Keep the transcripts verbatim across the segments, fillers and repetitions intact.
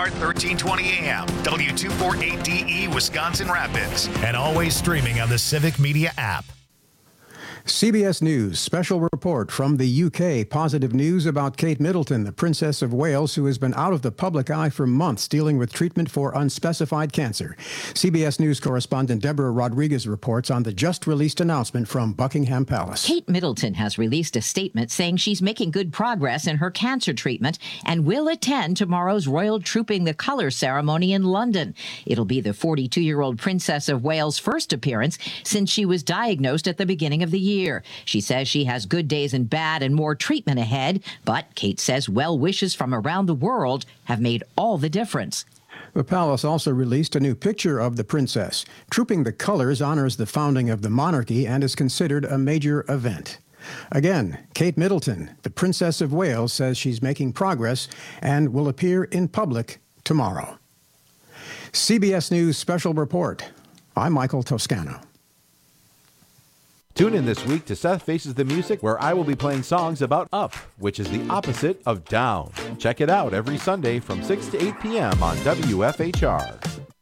R thirteen twenty A M, W two forty-eight D E, Wisconsin Rapids, and always streaming on the Civic Media app. C B S News special report from the U K. Positive news about Kate Middleton, the Princess of Wales, who has been out of the public eye for months dealing with treatment for unspecified cancer. C B S News correspondent Deborah Rodriguez reports on the just-released announcement from Buckingham Palace. Kate Middleton has released a statement saying she's making good progress in her cancer treatment and will attend tomorrow's Royal Trooping the Colours ceremony in London. It'll be the forty-two-year-old Princess of Wales' first appearance since she was diagnosed at the beginning of the year. Year. She says she has good days and bad and more treatment ahead, but Kate says well wishes from around the world have made all the difference. The palace also released a new picture of the princess. Trooping the Colours honors the founding of the monarchy and is considered a major event. Again, Kate Middleton, the Princess of Wales, says she's making progress and will appear in public tomorrow. C B S News Special Report. I'm Michael Toscano. Tune in this week to Seth Faces the Music, where I will be playing songs about up, which is the opposite of down. Check it out every Sunday from six to eight p.m. on W F H R.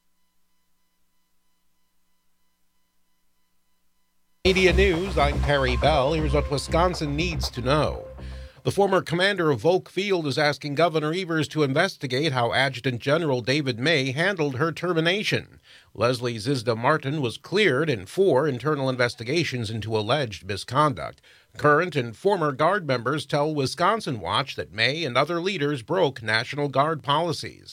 Media News, I'm Terry Bell. Here's what Wisconsin needs to know. The former commander of Volk Field is asking Governor Evers to investigate how Adjutant General David May handled her termination. Leslie Zizda Martin was cleared in four internal investigations into alleged misconduct. Current and former Guard members tell Wisconsin Watch that May and other leaders broke National Guard policies.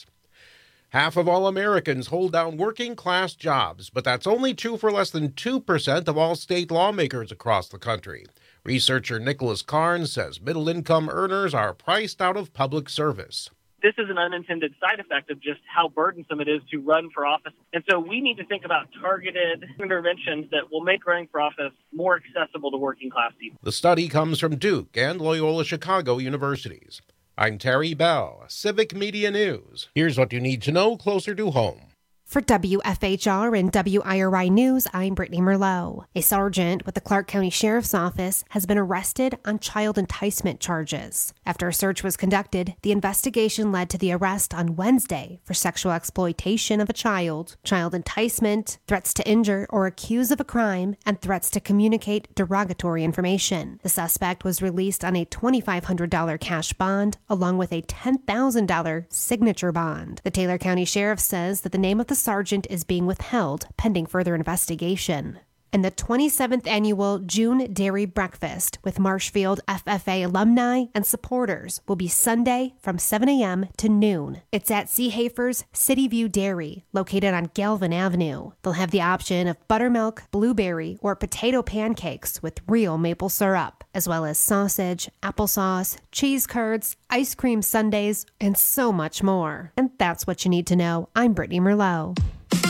Half of all Americans hold down working-class jobs, but that's only true for less than two percent of all state lawmakers across the country. Researcher Nicholas Carnes says middle-income earners are priced out of public service. This is an unintended side effect of just how burdensome it is to run for office. And so we need to think about targeted interventions that will make running for office more accessible to working-class people. The study comes from Duke and Loyola Chicago universities. I'm Terry Bell, Civic Media News. Here's what you need to know closer to home. For W F H R and W I R I News, I'm Brittany Merlot. A sergeant with the Clark County Sheriff's Office has been arrested on child enticement charges. After a search was conducted, the investigation led to the arrest on Wednesday for sexual exploitation of a child, child enticement, threats to injure or accuse of a crime, and threats to communicate derogatory information. The suspect was released on a twenty-five hundred dollars cash bond along with a ten thousand dollars signature bond. The Taylor County Sheriff says that the name of the sergeant is being withheld pending further investigation. And the twenty-seventh annual June Dairy Breakfast with Marshfield F F A alumni and supporters will be Sunday from seven a.m. to noon. It's at Seehafer's City View Dairy, located on Galvin Avenue. They'll have the option of buttermilk, blueberry, or potato pancakes with real maple syrup, as well as sausage, applesauce, cheese curds, ice cream sundaes, and so much more. And that's what you need to know. I'm Brittany Merlot.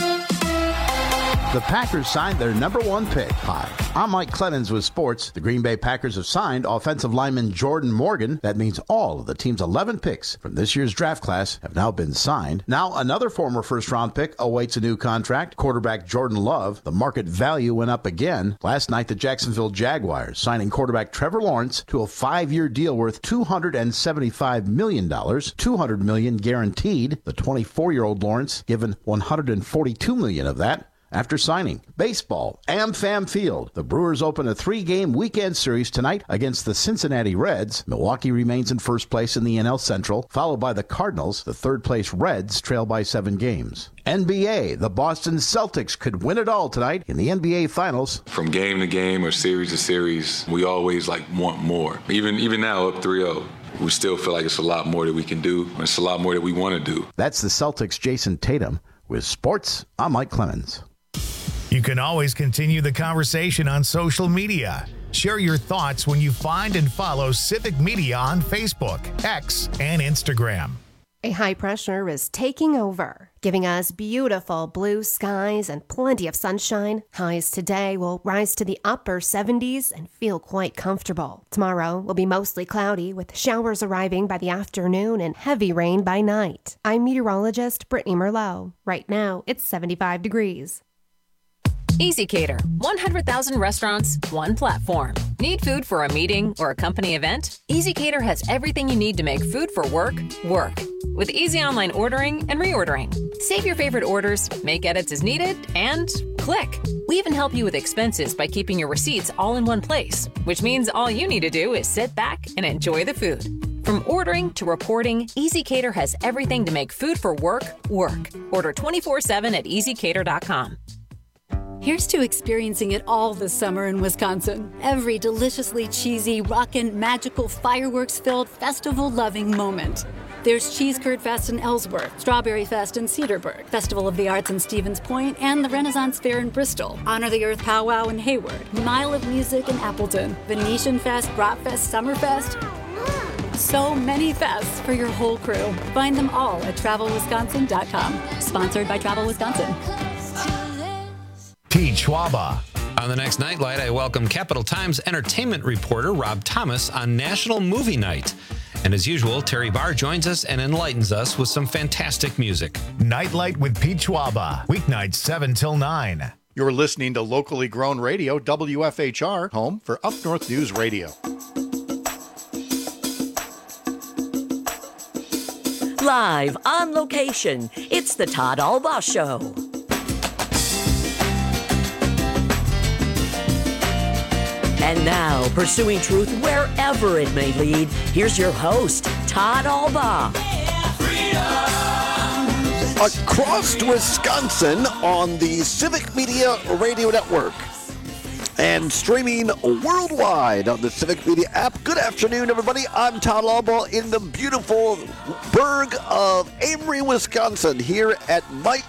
The Packers signed their number one pick. Hi, I'm Mike Clemens with sports. The Green Bay Packers have signed offensive lineman Jordan Morgan. That means all of the team's eleven picks from this year's draft class have now been signed. Now another former first-round pick awaits a new contract. Quarterback Jordan Love. The market value went up again. Last night, the Jacksonville Jaguars signing quarterback Trevor Lawrence to a five-year deal worth two hundred seventy-five million dollars, two hundred million dollars guaranteed. The twenty-four-year-old Lawrence given one hundred forty-two million dollars of that after signing. Baseball, AmFam Field. The Brewers open a three-game weekend series tonight against the Cincinnati Reds. Milwaukee remains in first place in the N L Central, followed by the Cardinals. The third-place Reds trail by seven games. N B A, the Boston Celtics could win it all tonight in the N B A Finals. From game to game or series to series, we always like want more. Even even now, up three oh. We still feel like it's a lot more that we can do. It's a lot more that we want to do. That's the Celtics' Jason Tatum. With sports, I'm Mike Clemens. You can always continue the conversation on social media. Share your thoughts when you find and follow Civic Media on Facebook, X, and Instagram. A high pressure is taking over, giving us beautiful blue skies and plenty of sunshine. Highs today will rise to the upper seventies and feel quite comfortable. Tomorrow will be mostly cloudy with showers arriving by the afternoon and heavy rain by night. I'm meteorologist Brittany Merlot. Right now, it's seventy-five degrees. EasyCater. one hundred thousand restaurants, one platform. Need food for a meeting or a company event? EasyCater has everything you need to make food for work, work. With easy online ordering and reordering. Save your favorite orders, make edits as needed, and click. We even help you with expenses by keeping your receipts all in one place, which means all you need to do is sit back and enjoy the food. From ordering to reporting, EasyCater has everything to make food for work, work. Order twenty-four seven at easy cater dot com. Here's to experiencing it all this summer in Wisconsin. Every deliciously cheesy, rockin', magical, fireworks-filled, festival-loving moment. There's Cheese Curd Fest in Ellsworth, Strawberry Fest in Cedarburg, Festival of the Arts in Stevens Point, and the Renaissance Fair in Bristol, Honor the Earth Powwow in Hayward, Mile of Music in Appleton, Venetian Fest, Bratfest, Summerfest. So many fests for your whole crew. Find them all at travel wisconsin dot com. Sponsored by Travel Wisconsin. Pete Schwaba. On the next Nightlight, I welcome Capital Times entertainment reporter Rob Thomas on National Movie Night. And as usual, Terry Barr joins us and enlightens us with some fantastic music. Nightlight with Pete Schwaba. Weeknights seven till nine. You're listening to locally grown radio, W F H R, home for Up North News Radio. Live on location, it's the Todd Albaugh Show. And now, pursuing truth wherever it may lead, here's your host, Todd Albaugh. Across Wisconsin on the Civic Media Radio Network and streaming worldwide on the Civic Media app. Good afternoon, everybody. I'm Todd Albaugh in the beautiful burg of Amory, Wisconsin, here at Mike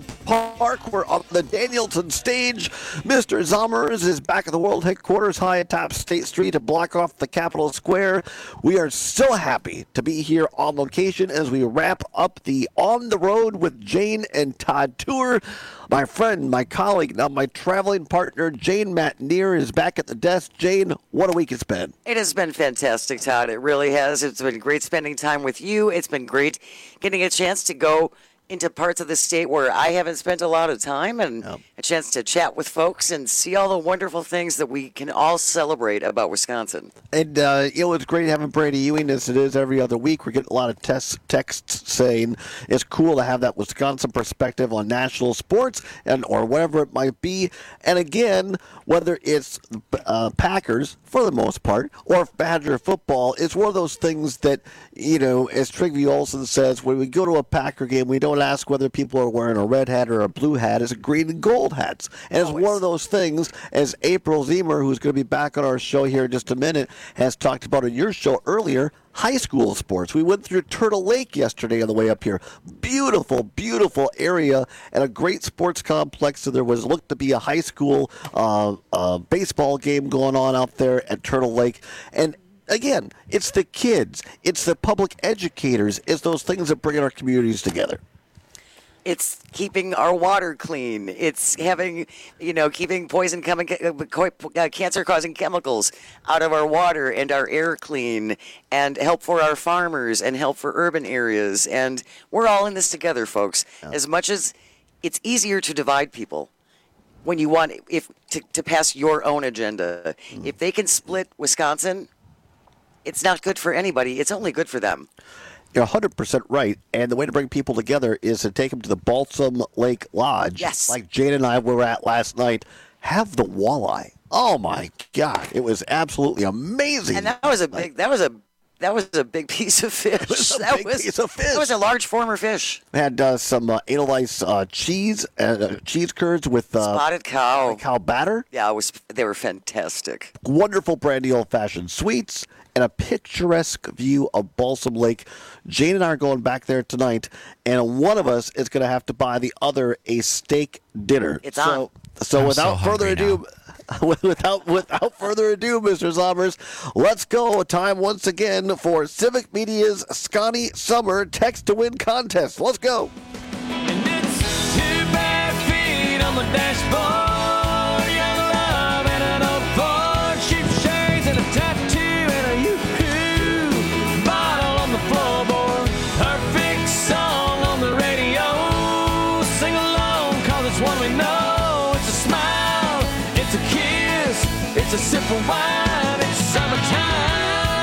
Park. We're on the Danielson stage. Mister Zommers is back at the world headquarters high atop State Street to block off the Capitol Square. We are so happy to be here on location as we wrap up the On the Road with Jane and Todd tour. My friend, my colleague, now my traveling partner, Jane Matneer, is back at the desk. Jane, what a week it's been. It has been fantastic, Todd. It really has. It's been great spending time with you. It's been great getting a chance to go into parts of the state where I haven't spent a lot of time, and oh. a chance to chat with folks and see all the wonderful things that we can all celebrate about Wisconsin. And, uh, you know, it's great having Brady Ewing as it is every other week. We're getting a lot of tests, texts saying it's cool to have that Wisconsin perspective on national sports and or whatever it might be. And again, whether it's uh, Packers, for the most part, or Badger football, it's one of those things that, you know, as Trygve Olsen says, when we go to a Packer game, we don't ask whether people are wearing a red hat or a blue hat. It's a green and gold hats. And it's Always. One of those things, as April Zemer, who's going to be back on our show here in just a minute, has talked about in your show earlier, high school sports. We went through Turtle Lake yesterday on the way up here. Beautiful, beautiful area and a great sports complex. So there was looked to be a high school uh, uh, baseball game going on out there at Turtle Lake. And again, it's the kids, it's the public educators, it's those things that bring our communities together. It's keeping our water clean. It's having, you know, keeping poison coming, uh, cancer-causing chemicals out of our water and our air clean, and help for our farmers and help for urban areas. And we're all in this together, folks. Yeah. As much as it's easier to divide people when you want if to, to pass your own agenda, mm. if they can split Wisconsin, it's not good for anybody. It's only good for them. You're one hundred percent right, and the way to bring people together is to take them to the Balsam Lake Lodge, yes. like Jane and I were at last night. Have the walleye. Oh my God, it was absolutely amazing. And that was a big. That was a. That was a big piece of fish. It was a that big was, piece of fish. That was a large former fish. We had uh, some uh, Edelweiss uh, cheese, uh, cheese curds with uh, spotted cow, cow batter. Yeah, it was. They were fantastic. Wonderful brandy old-fashioned sweets. And a picturesque view of Balsam Lake. Jane and I are going back there tonight, and one of us is going to have to buy the other a steak dinner. It's so, on. So I'm without so further ado, without without further ado, Mister Zommers, let's go. Time once again for Civic Media's Scotty Summer Text to Win contest. Let's go. And it's two bare feet on the dashboard. One we know, it's a smile. just a sip of wine. It's summertime.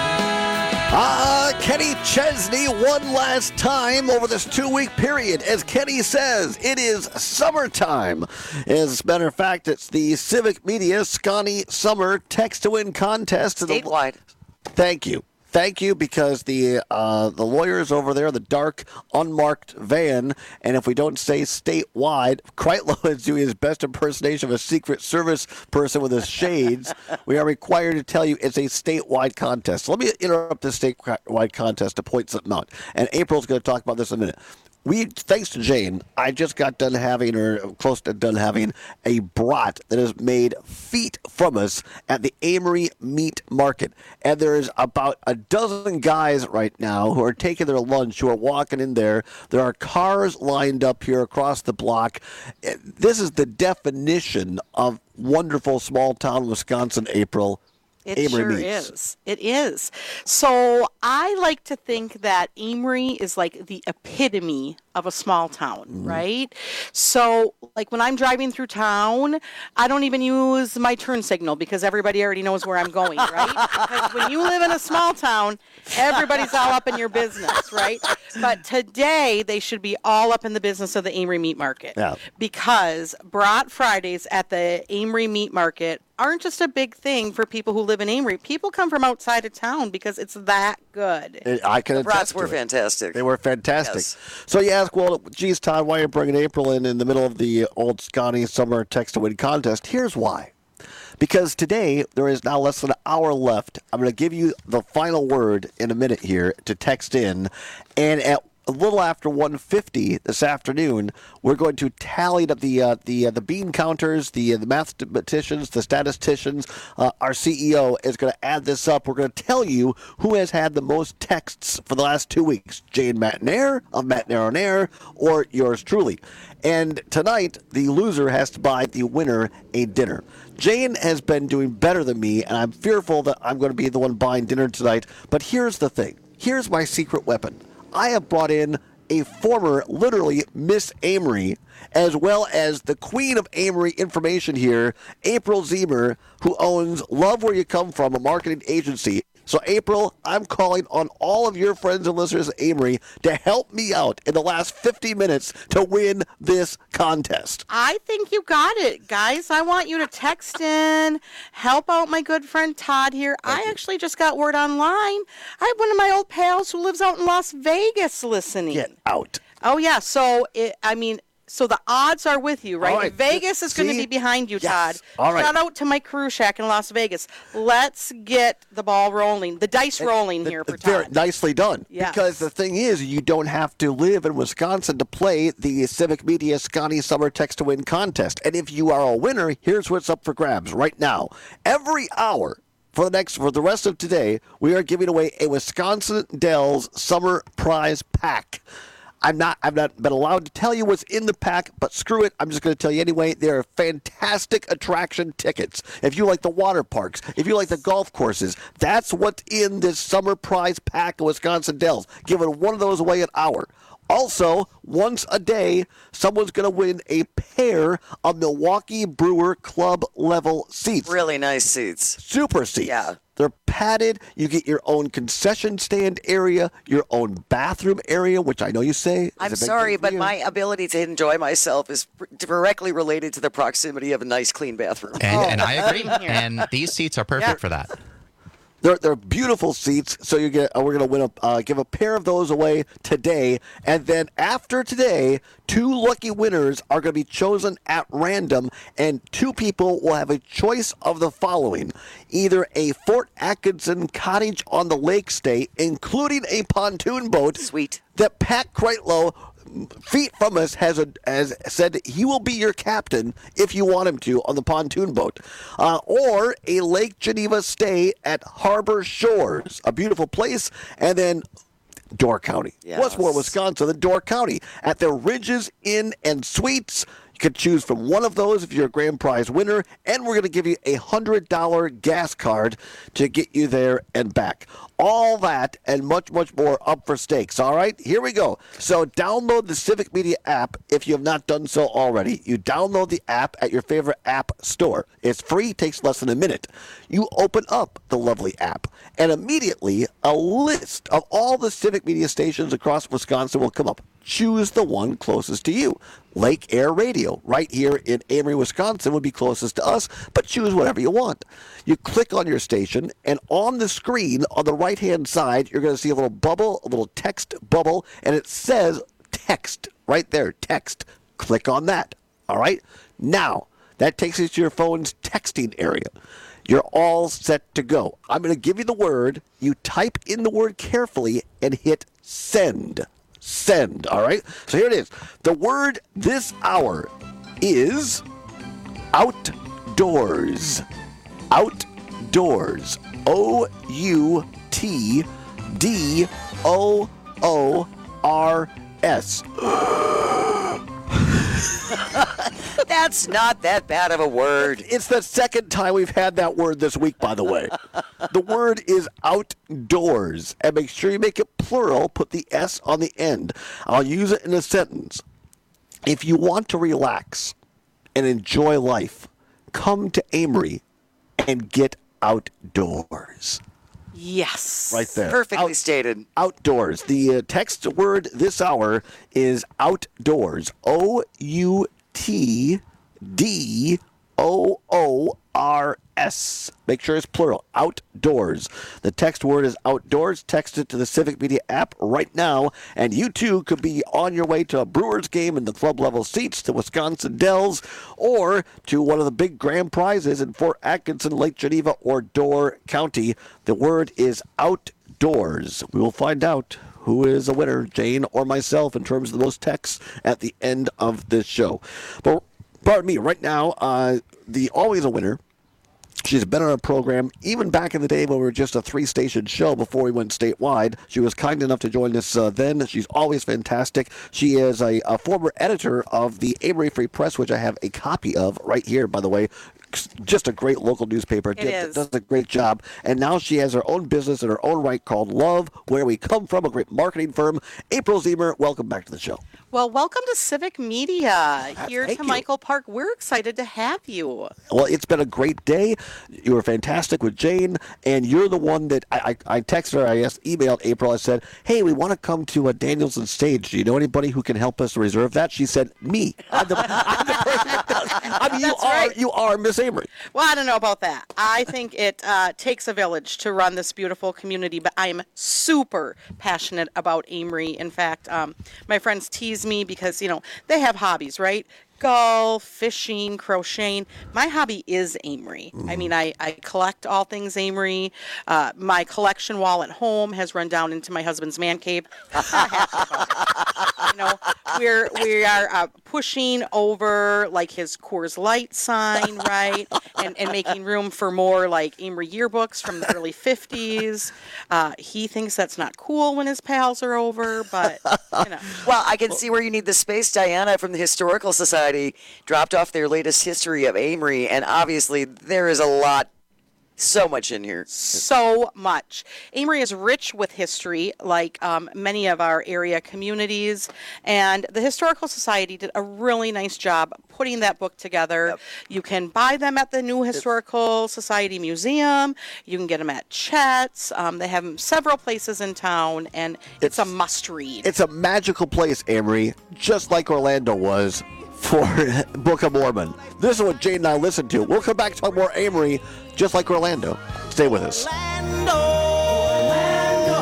Ah, Kenny Chesney one last time over this two-week period. As Kenny says, it is summertime. As a matter of fact, it's the Civic Media Scotty Summer Text to Win contest. Statewide. Thank you. Thank you, because the uh, the lawyers over there, the dark, unmarked van, and if we don't say statewide, Kreitlow is doing his best impersonation of a Secret Service person with his shades. We are required to tell you it's a statewide contest. So let me interrupt this statewide contest to point something out. And April's going to talk about this in a minute. We, thanks to Jane, I just got done having, or close to done having, a brat that is made feet from us at the Amory Meat Market. And there's about a dozen guys right now who are taking their lunch, who are walking in there. There are cars lined up here across the block. This is the definition of wonderful small-town Wisconsin, April. It Amory sure Meats. is. It is. So I like to think that Amory is like the epitome of a small town, Mm-hmm. right? So, like when I'm driving through town, I don't even use my turn signal because everybody already knows where I'm going, right? Because when you live in a small town, everybody's all up in your business, right? But today, they should be all up in the business of the Amory Meat Market. Yeah. Because Brat Fridays at the Amory Meat Market aren't just a big thing for people who live in Amory. People come from outside of town because it's that good. I can The brats attest to were it. fantastic. They were fantastic. Yes. So you ask, well, geez, Todd, why are you bringing April in in the middle of the old Scotty Summer Text to Win contest? Here's why. Because today, there is now less than an hour left. I'm going to give you the final word in a minute here to text in. And at a little after one fifty this afternoon, we're going to tally up the uh, the uh, the bean counters, the uh, the mathematicians, the statisticians. Uh, our C E O is going to add this up. We're going to tell you who has had the most texts for the last two weeks: Jane Matnair of Matnair on Air, or yours truly. And tonight, the loser has to buy the winner a dinner. Jane has been doing better than me, and I'm fearful that I'm going to be the one buying dinner tonight. But here's the thing. Here's my secret weapon. I have brought in a former, literally, Miss Amory, as well as the queen of Amory information here, April Zemer, who owns Love Where You Come From, a marketing agency. So, April, I'm calling on all of your friends and listeners at Amory to help me out in the last fifty minutes to win this contest. I think you got it, guys. I want you to text in, help out my good friend Todd here. Thank I you. actually just got word online. I have one of my old pals who lives out in Las Vegas listening. Get out. Oh, yeah. So, it, I mean... So the odds are with you, right? right. Vegas is going to be behind you, Yes. Todd. All right. Shout out to Mike Karushak in Las Vegas. Let's get the ball rolling, the dice rolling here for Very Todd. nicely done. Yes. Because the thing is, you don't have to live in Wisconsin to play the Civic Media Scotty Summer Text to Win contest. And if you are a winner, here's what's up for grabs right now. Every hour for the next for the rest of today, we are giving away a Wisconsin Dells Summer Prize Pack. I'm not I've not been allowed to tell you what's in the pack, but screw it. I'm just going to tell you anyway. They are fantastic attraction tickets. If you like the water parks, if you like the golf courses, that's what's in this summer prize pack of Wisconsin Dells. Giving one of those away an hour. Also, once a day, someone's going to win a pair of Milwaukee Brewer Club level seats. Really nice seats. Super seats. Yeah. They're padded. You get your own concession stand area, your own bathroom area, which I know you say is I'm a big sorry, thing for but you. my ability to enjoy myself is pr- directly related to the proximity of a nice, clean bathroom. And, Oh. and I agree. And these seats are perfect Yeah. for that. They're they're beautiful seats. So you get uh, we're gonna win a uh, give a pair of those away today, and then after today, two lucky winners are gonna be chosen at random, and two people will have a choice of the following: either a Fort Atkinson cottage on the lake stay, including a pontoon boat, sweet, that Pat Kreitlow, feet from us, has a, has said he will be your captain if you want him to on the pontoon boat, uh, or a Lake Geneva stay at Harbor Shores, a beautiful place, and then Door County. Yes. What's more Wisconsin than Door County? At the Ridges Inn and Suites. can choose from one of those if you're a grand prize winner, and we're going to give you a one hundred dollars gas card to get you there and back. All that and much, much more up for stakes, all right? Here we go. So download the Civic Media app if you have not done so already. You download the app at your favorite app store. It's free, takes less than a minute. You open up the lovely app, and immediately a list of all the Civic Media stations across Wisconsin will come up. Choose the one closest to you. Lake Air Radio, right here in Amory, Wisconsin, would be closest to us, but choose whatever you want. You click on your station, and on the screen, on the right-hand side, you're going to see a little bubble, a little text bubble, and it says text right there, text. Click on that, all right? Now, that takes you to your phone's texting area. You're all set to go. I'm going to give you the word. You type in the word carefully and hit send. Send, all right? So here it is. The word this hour is outdoors. Outdoors. O U T D O O R S. That's not that bad of a word. It's the second time we've had that word this week, by the way. The word is outdoors. And make sure you make it plural. Put the S on the end. I'll use it in a sentence. If you want to relax and enjoy life, come to Amory and get outdoors. Yes. Right there. Perfectly Out, stated. Outdoors. The uh, text word this hour is outdoors. O U T D O O R S. Make sure it's plural. Outdoors. The text word is outdoors. Text it to the Civic Media app right now, and you too could be on your way to a Brewers game in the club level seats, to Wisconsin Dells, or to one of the big grand prizes in Fort Atkinson, Lake Geneva, or Door County. The word is outdoors. We will find out who is a winner, Jane or myself, in terms of those texts at the end of this show. But pardon me, right now, uh, the always a winner. She's been on our program even back in the day when we were just a three-station show before we went statewide. She was kind enough to join us uh, then. She's always fantastic. She is a, a former editor of the Amory Free Press, which I have a copy of right here, by the way. Just a great local newspaper. It is. Does a great job. And now she has her own business in her own right called Love, Where We Come From, a great marketing firm. April Zemer, welcome back to the show. Well, welcome to Civic Media Ah, here thank to you. Michael Park. We're excited to have you. Well, it's been a great day. You were fantastic with Jane, and you're the one that I, I, I texted her, I asked, emailed April, I said, hey, we want to come to a Danielson stage. Do you know anybody who can help us reserve that? She said, me. I'm the, I'm the person that does. I mean, you That's are, right. you are Miss Amory. Well, I don't know about that. I think it uh, takes a village to run this beautiful community, but I am super passionate about Amory. In fact, um, my friends tease me because, you know, they have hobbies, right? Golf, fishing, crocheting. My hobby is Amory. Mm-hmm. I mean, I, I collect all things Amory. Uh, my collection wall at home has run down into my husband's man cave. You know, we're we are uh, pushing over like his Coors Light sign, right, and and making room for more like Amory yearbooks from the early fifties. Uh, he thinks that's not cool when his pals are over, but you know. Well, I can see where you need the space. Diana from the Historical Society dropped off their latest history of Amory, and obviously there is a lot. So much in here. So much. Amory is rich with history, like um, many of our area communities, and the Historical Society did a really nice job putting that book together. Yep. You can buy them at the New Historical Society Museum. You can get them at Chet's. Um, they have them several places in town, and it's, it's a must-read. It's a magical place, Amory, just like Orlando was for Book of Mormon. This is what Jane and I listen to. We'll come back to talk more Amory, just like Orlando. Stay with us. Orlando, Orlando,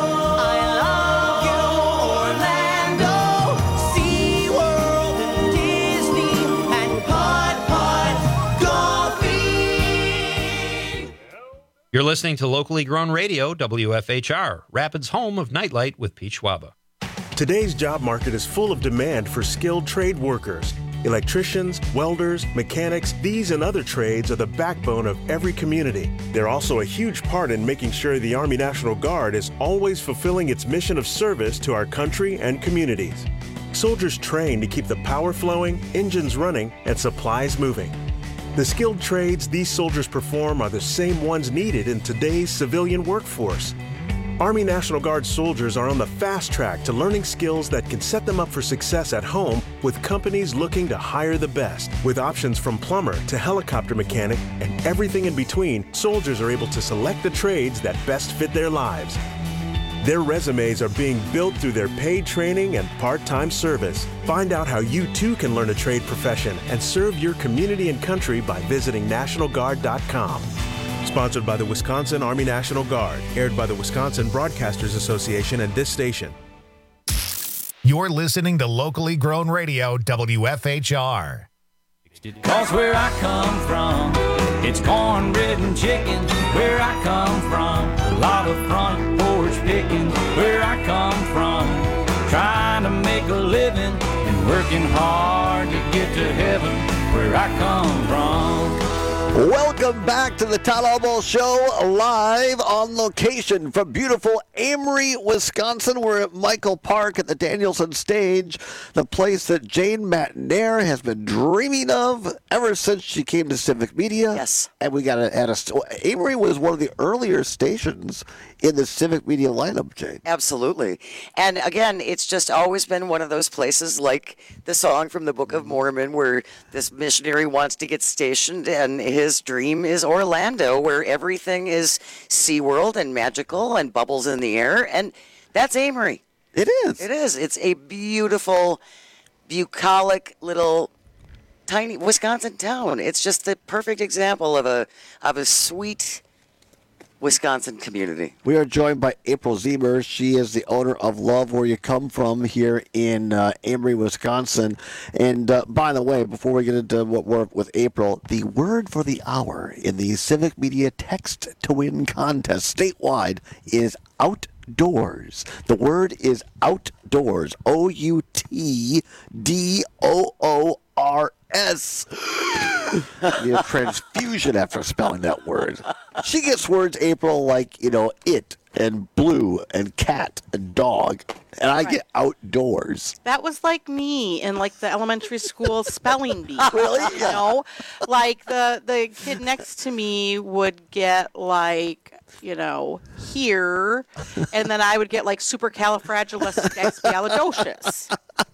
I love you, Orlando. SeaWorld and Disney and Pod Pod Golfing. You're listening to locally grown radio, W F H R, Rapids' home of Nightlight with Pete Schwaba. Today's job market is full of demand for skilled trade workers. Electricians, welders, mechanics, these and other trades are the backbone of every community. They're also a huge part in making sure the Army National Guard is always fulfilling its mission of service to our country and communities. soldiers train to keep the power flowing, engines running, and supplies moving. The skilled trades these soldiers perform are the same ones needed in today's civilian workforce. Army National Guard soldiers are on the fast track to learning skills that can set them up for success at home with companies looking to hire the best. With options from plumber to helicopter mechanic and everything in between, soldiers are able to select the trades that best fit their lives. Their resumes are being built through their paid training and part-time service. Find out how you too can learn a trade profession and serve your community and country by visiting National Guard dot com. Sponsored by the Wisconsin Army National Guard. Aired by the Wisconsin Broadcasters Association and this station. You're listening to locally grown radio, W F H R. Cause where I come from, it's cornbread and chicken. Where I come from, a lot of front porch picking. Where I come from, trying to make a living and working hard to get to heaven. Where I come from. Welcome back to the Todd Albaugh Show, live on location from beautiful Amory, Wisconsin. We're at Michael Park at the Danielson Stage, the place that Jane Matenaer has been dreaming of ever since she came to Civic Media. Yes. And we got a, at a, Amory was one of the earlier stations in the Civic Media lineup, Jane. Absolutely. And again, it's just always been one of those places like the song from the Book of Mormon where this missionary wants to get stationed and his dream is Orlando, where everything is SeaWorld and magical and bubbles in the air. And that's Amory. It is. It is. It's a beautiful, bucolic little tiny Wisconsin town. It's just the perfect example of a of a sweet Wisconsin community. We are joined by April Ziemer. She is the owner of Love Where You Come From here in uh, Amory, Wisconsin. And uh, by the way, before we get into what we're with April, the word for the hour in the Civic Media Text to Win contest statewide is outdoors. The word is outdoors. O U T D O O R S. Need a transfusion after spelling that word. She gets words, April, like, you know, it and blue and cat and dog. And I Right. get outdoors. That was like me in like the elementary school spelling bee. Really? You know, like the the kid next to me would get like, you know, here, and then I would get like supercalifragilisticexpialidocious.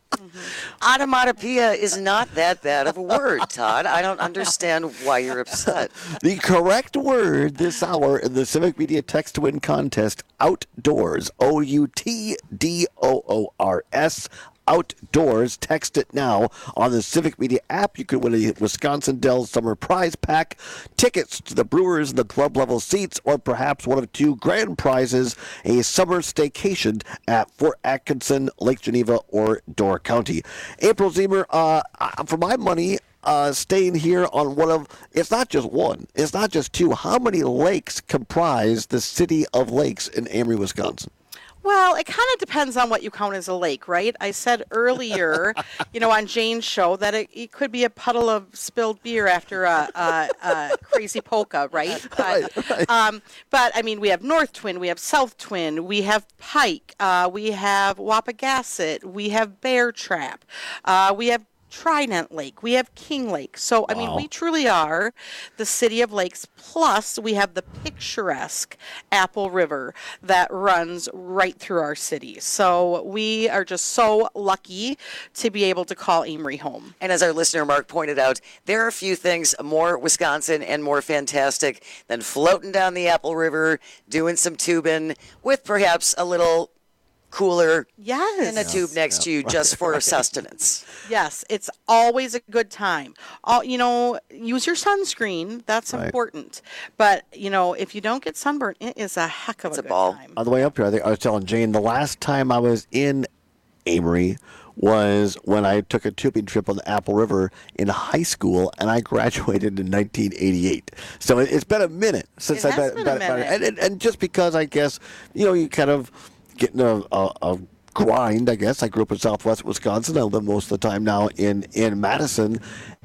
Onomatopoeia is not that bad of a word, Todd. I don't understand why you're upset. The correct word this hour in the Civic Media Text to Win contest, outdoors. O U T D O O R S. Outdoors. Text it now on the Civic Media app. You could win a Wisconsin Dells Summer Prize Pack, tickets to the Brewers and the club level seats, or perhaps one of two grand prizes, a summer staycation at Fort Atkinson, Lake Geneva, or Door County. April Ziemer, uh, for my money, uh, staying here on one of, it's not just one, it's not just two. How many lakes comprise the city of Lakes in Amory, Wisconsin? Well, it kind of depends on what you count as a lake, right? I said earlier, you know, on Jane's show that it, it could be a puddle of spilled beer after a, a, a crazy polka, right? But, Right, right. Um, but, I mean, we have North Twin, we have South Twin, we have Pike, uh, we have Wapagasset, we have Bear Trap, uh, we have Trident Lake, we have King Lake. So, I mean, Wow. we truly are the city of lakes. Plus, we have the picturesque Apple River that runs right through our city. So, we are just so lucky to be able to call Amory home. And as our listener Mark pointed out, there are a few things more Wisconsin and more fantastic than floating down the Apple River, doing some tubing with perhaps a little cooler Yes. in a tube next to you just for sustenance. Yes, it's always a good time. All, you know, use your sunscreen. That's Right. important. But, you know, if you don't get sunburned, it is a heck of a, It's a good ball. time. On the way up here, I think I was telling Jane the last time I was in Amory was when I took a tubing trip on the Apple River in high school, and I graduated in nineteen eighty-eight. So it, it's been a minute since It I've has been, been a been- been- minute. and, and, and just because I guess, you know, you kind of get in a, a, a grind, I guess. I grew up in Southwest Wisconsin. I live most of the time now in, in Madison,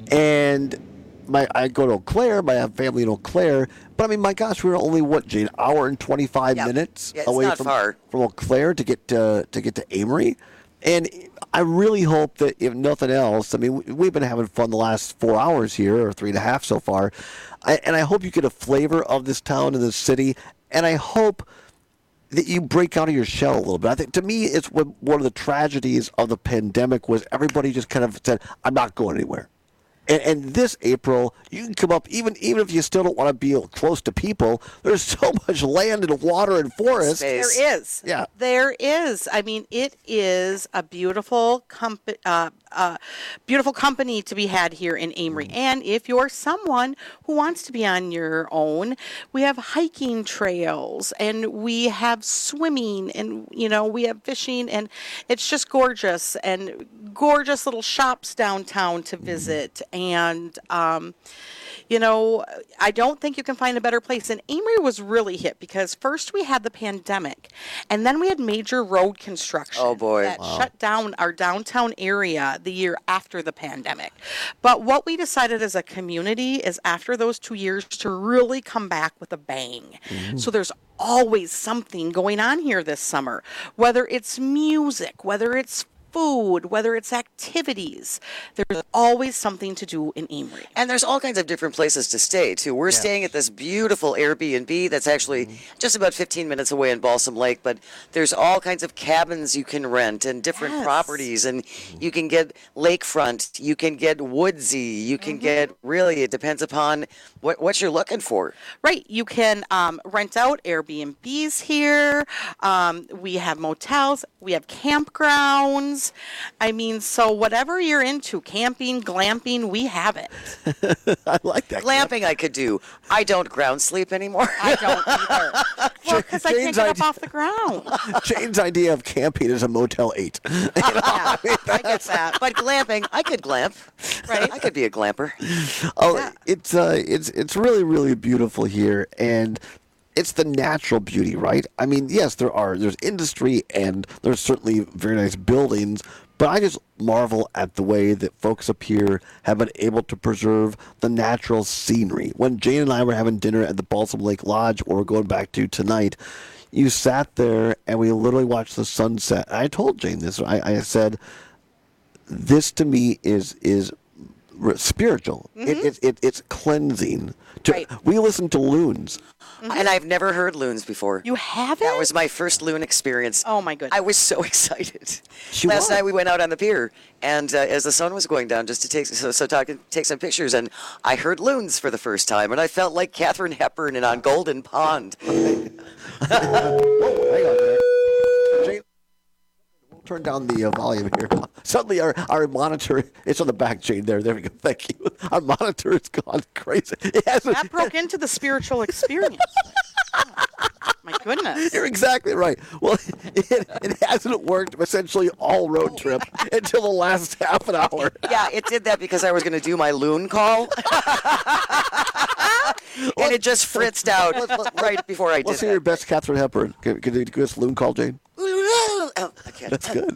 and my I go to Eau Claire. I have family in Eau Claire. But I mean, my gosh, we were only what, Jane, hour and twenty-five Yeah. minutes Yeah, it's away not from far. from Eau Claire to get to to get to Amory. And I really hope that if nothing else, I mean, we've been having fun the last four hours here, or three and a half so far, I, and I hope you get a flavor of this town and this city, and I hope that you break out of your shell a little bit. I think, to me, it's what, one of the tragedies of the pandemic was everybody just kind of said, I'm not going anywhere. And, and this April, you can come up, even even if you still don't want to be close to people, there's so much land and water and forest. There is. Yeah. There is. I mean, it is a beautiful comp- uh, uh, beautiful company to be had here in Amory. Mm. And if you're someone who wants to be on your own, we have hiking trails and we have swimming and, you know, we have fishing, and it's just gorgeous, and gorgeous little shops downtown to visit. And, um, you know, I don't think you can find a better place. And Amory was really hit because first we had the pandemic, and then we had major road construction. Oh, boy. That Wow. shut down our downtown area the year after the pandemic. But what we decided as a community is after those two years to really come back with a bang. Mm-hmm. So there's always something going on here this summer, whether it's music, whether it's food, whether it's activities. There's always something to do in Amory. And there's all kinds of different places to stay, too. We're Yeah. staying at this beautiful Airbnb that's actually Mm-hmm. just about fifteen minutes away in Balsam Lake, but there's all kinds of cabins you can rent and different Yes. properties, and you can get lakefront, you can get woodsy, you can Mm-hmm. get, really, it depends upon what, what you're looking for. Right. You can um, rent out Airbnbs here. Um, we have motels. We have campgrounds. I mean, so whatever you're into, camping, glamping, we have it. I like that. Glamping I could do. I don't ground sleep anymore. I don't either. Well, because I can't Jane's get up idea- off the ground. Jane's idea of camping is a Motel eight. You know, I mean, I get that. But glamping, I could glamp. Right. I could be a glamper. Oh, it's uh, it's it's really really beautiful here, and it's the natural beauty, right? I mean, yes, there are there's industry and there's certainly very nice buildings, but I just marvel at the way that folks up here have been able to preserve the natural scenery. When Jane and I were having dinner at the Balsam Lake Lodge, or we're going back to tonight, you sat there and we literally watched the sunset. And I told Jane this. I, I said, "This to me is is." spiritual. Mhm. It, it, it, it's cleansing. To, Right. We listen to loons. And I've never heard loons before. You haven't? That was my first loon experience. Oh, my goodness. I was so excited. She Last was. night we went out on the pier, and uh, as the sun was going down, just to take so, so talk, take some pictures, and I heard loons for the first time, and I felt like Katharine Hepburn in On Golden Pond. Whoa, hang on there. Jane, we'll turn down the uh, volume here. Suddenly our, our monitor, it's on the back, Jane, there. There we go. Thank you. Our monitor has gone crazy. It hasn't, That broke into the spiritual experience. Oh, my goodness. You're exactly right. Well, it, it hasn't worked essentially all road trip until the last half an hour. Yeah, it did that because I was going to do my loon call. And it just fritzed out right before I did Let's hear that. your best Katharine Hepburn. Can, can you give us a loon call, Jane? Oh, I can't. That's good.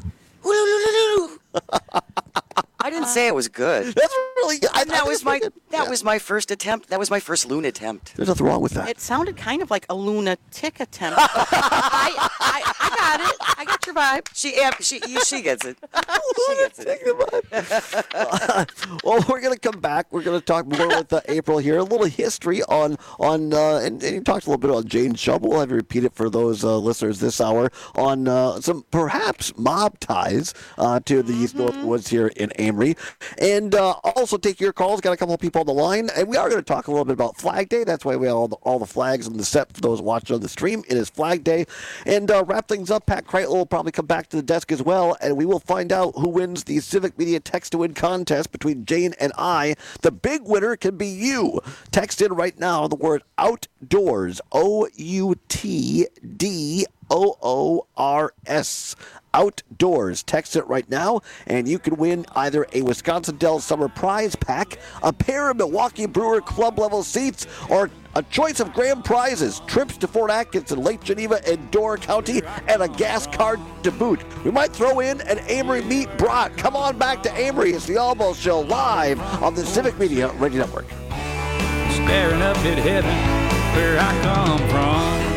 I didn't say it was good. That's really good. I, And that I was think my it's pretty good. that Yeah. was my first attempt. That was my first loon attempt. There's nothing wrong with that. It sounded kind of like a lunatic attempt. I, I, I got it. I got your vibe. She yeah, she you- she gets it. She gets it. Well, we're going to come back. We're going to talk more with uh, April here. A little history on, on uh, and, and you talked a little bit on Jane Shovel. We'll have you repeat it for those uh, listeners this hour on uh, some perhaps mob ties uh, to the East North Woods here in Amory. And uh, also take your calls. Got a couple of people on the line. And we are going to talk a little bit about Flag Day. That's why we have all the, all the flags on the set for those watching on the stream. It is Flag Day. And uh, wrap things up, Pat Kreitel will probably come back to the desk as well, and we will find out who wins the Civic Media Text to Win contest between Jane and I. The big winner can be you. Text in right now the word outdoors, O U T D O O R S. Outdoors. Text it right now, and you can win either a Wisconsin Dells Summer Prize Pack, a pair of Milwaukee Brewer Club level seats, or a choice of grand prizes, trips to Fort Atkinson, Lake Geneva, and Door County, and a gas card to boot. We might throw in an Amory meat brat. Come on back to Amory. It's the Almost Show live on the Civic Media Radio Network. Staring up at heaven where I come from.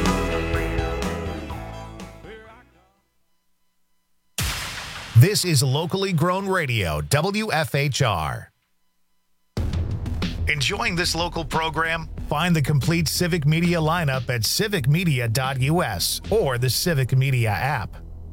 This is locally grown radio, W F H R. Enjoying this local program? Find the complete Civic Media lineup at civic media dot U S or the Civic Media app.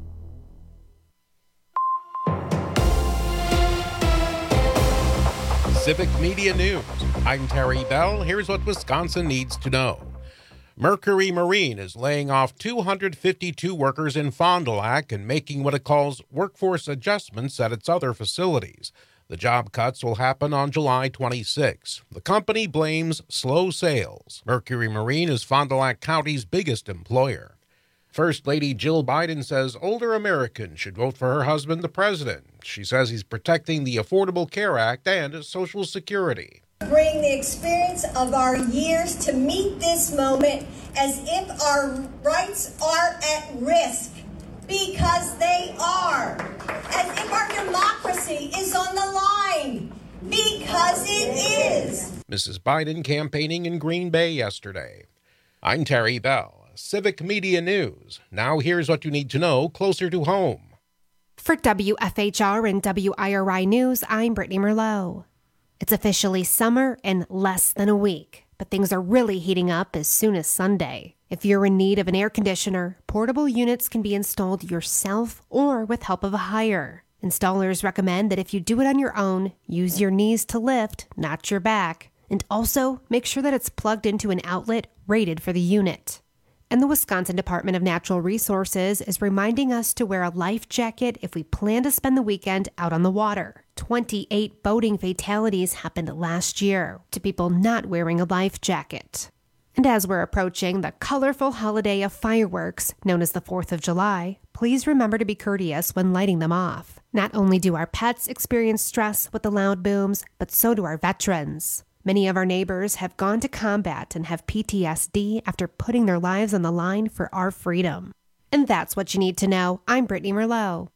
Civic Media News. I'm Terry Bell. Here's what Wisconsin needs to know. Mercury Marine is laying off two hundred fifty-two workers in Fond du Lac and making what it calls workforce adjustments at its other facilities. The job cuts will happen on July twenty-sixth. The company blames slow sales. Mercury Marine is Fond du Lac County's biggest employer. First Lady Jill Biden says older Americans should vote for her husband, the president. She says he's protecting the Affordable Care Act and Social Security. Bring the experience of our years to meet this moment as if our rights are at risk, because they are. As if our democracy is on the line, because it is. Missus Biden campaigning in Green Bay yesterday. I'm Terry Bell, Civic Media News. Now here's what you need to know closer to home. For W F H R and W I R I News, I'm Brittany Merlot. It's officially summer in less than a week, but things are really heating up as soon as Sunday. If you're in need of an air conditioner, portable units can be installed yourself or with help of a hire. Installers recommend that if you do it on your own, use your knees to lift, not your back, and also make sure that it's plugged into an outlet rated for the unit. And the Wisconsin Department of Natural Resources is reminding us to wear a life jacket if we plan to spend the weekend out on the water. twenty-eight boating fatalities happened last year to people not wearing a life jacket. And as we're approaching the colorful holiday of fireworks, known as the fourth of July, please remember to be courteous when lighting them off. Not only do our pets experience stress with the loud booms, but so do our veterans. Many of our neighbors have gone to combat and have P T S D after putting their lives on the line for our freedom. And that's what you need to know. I'm Brittany Merlot.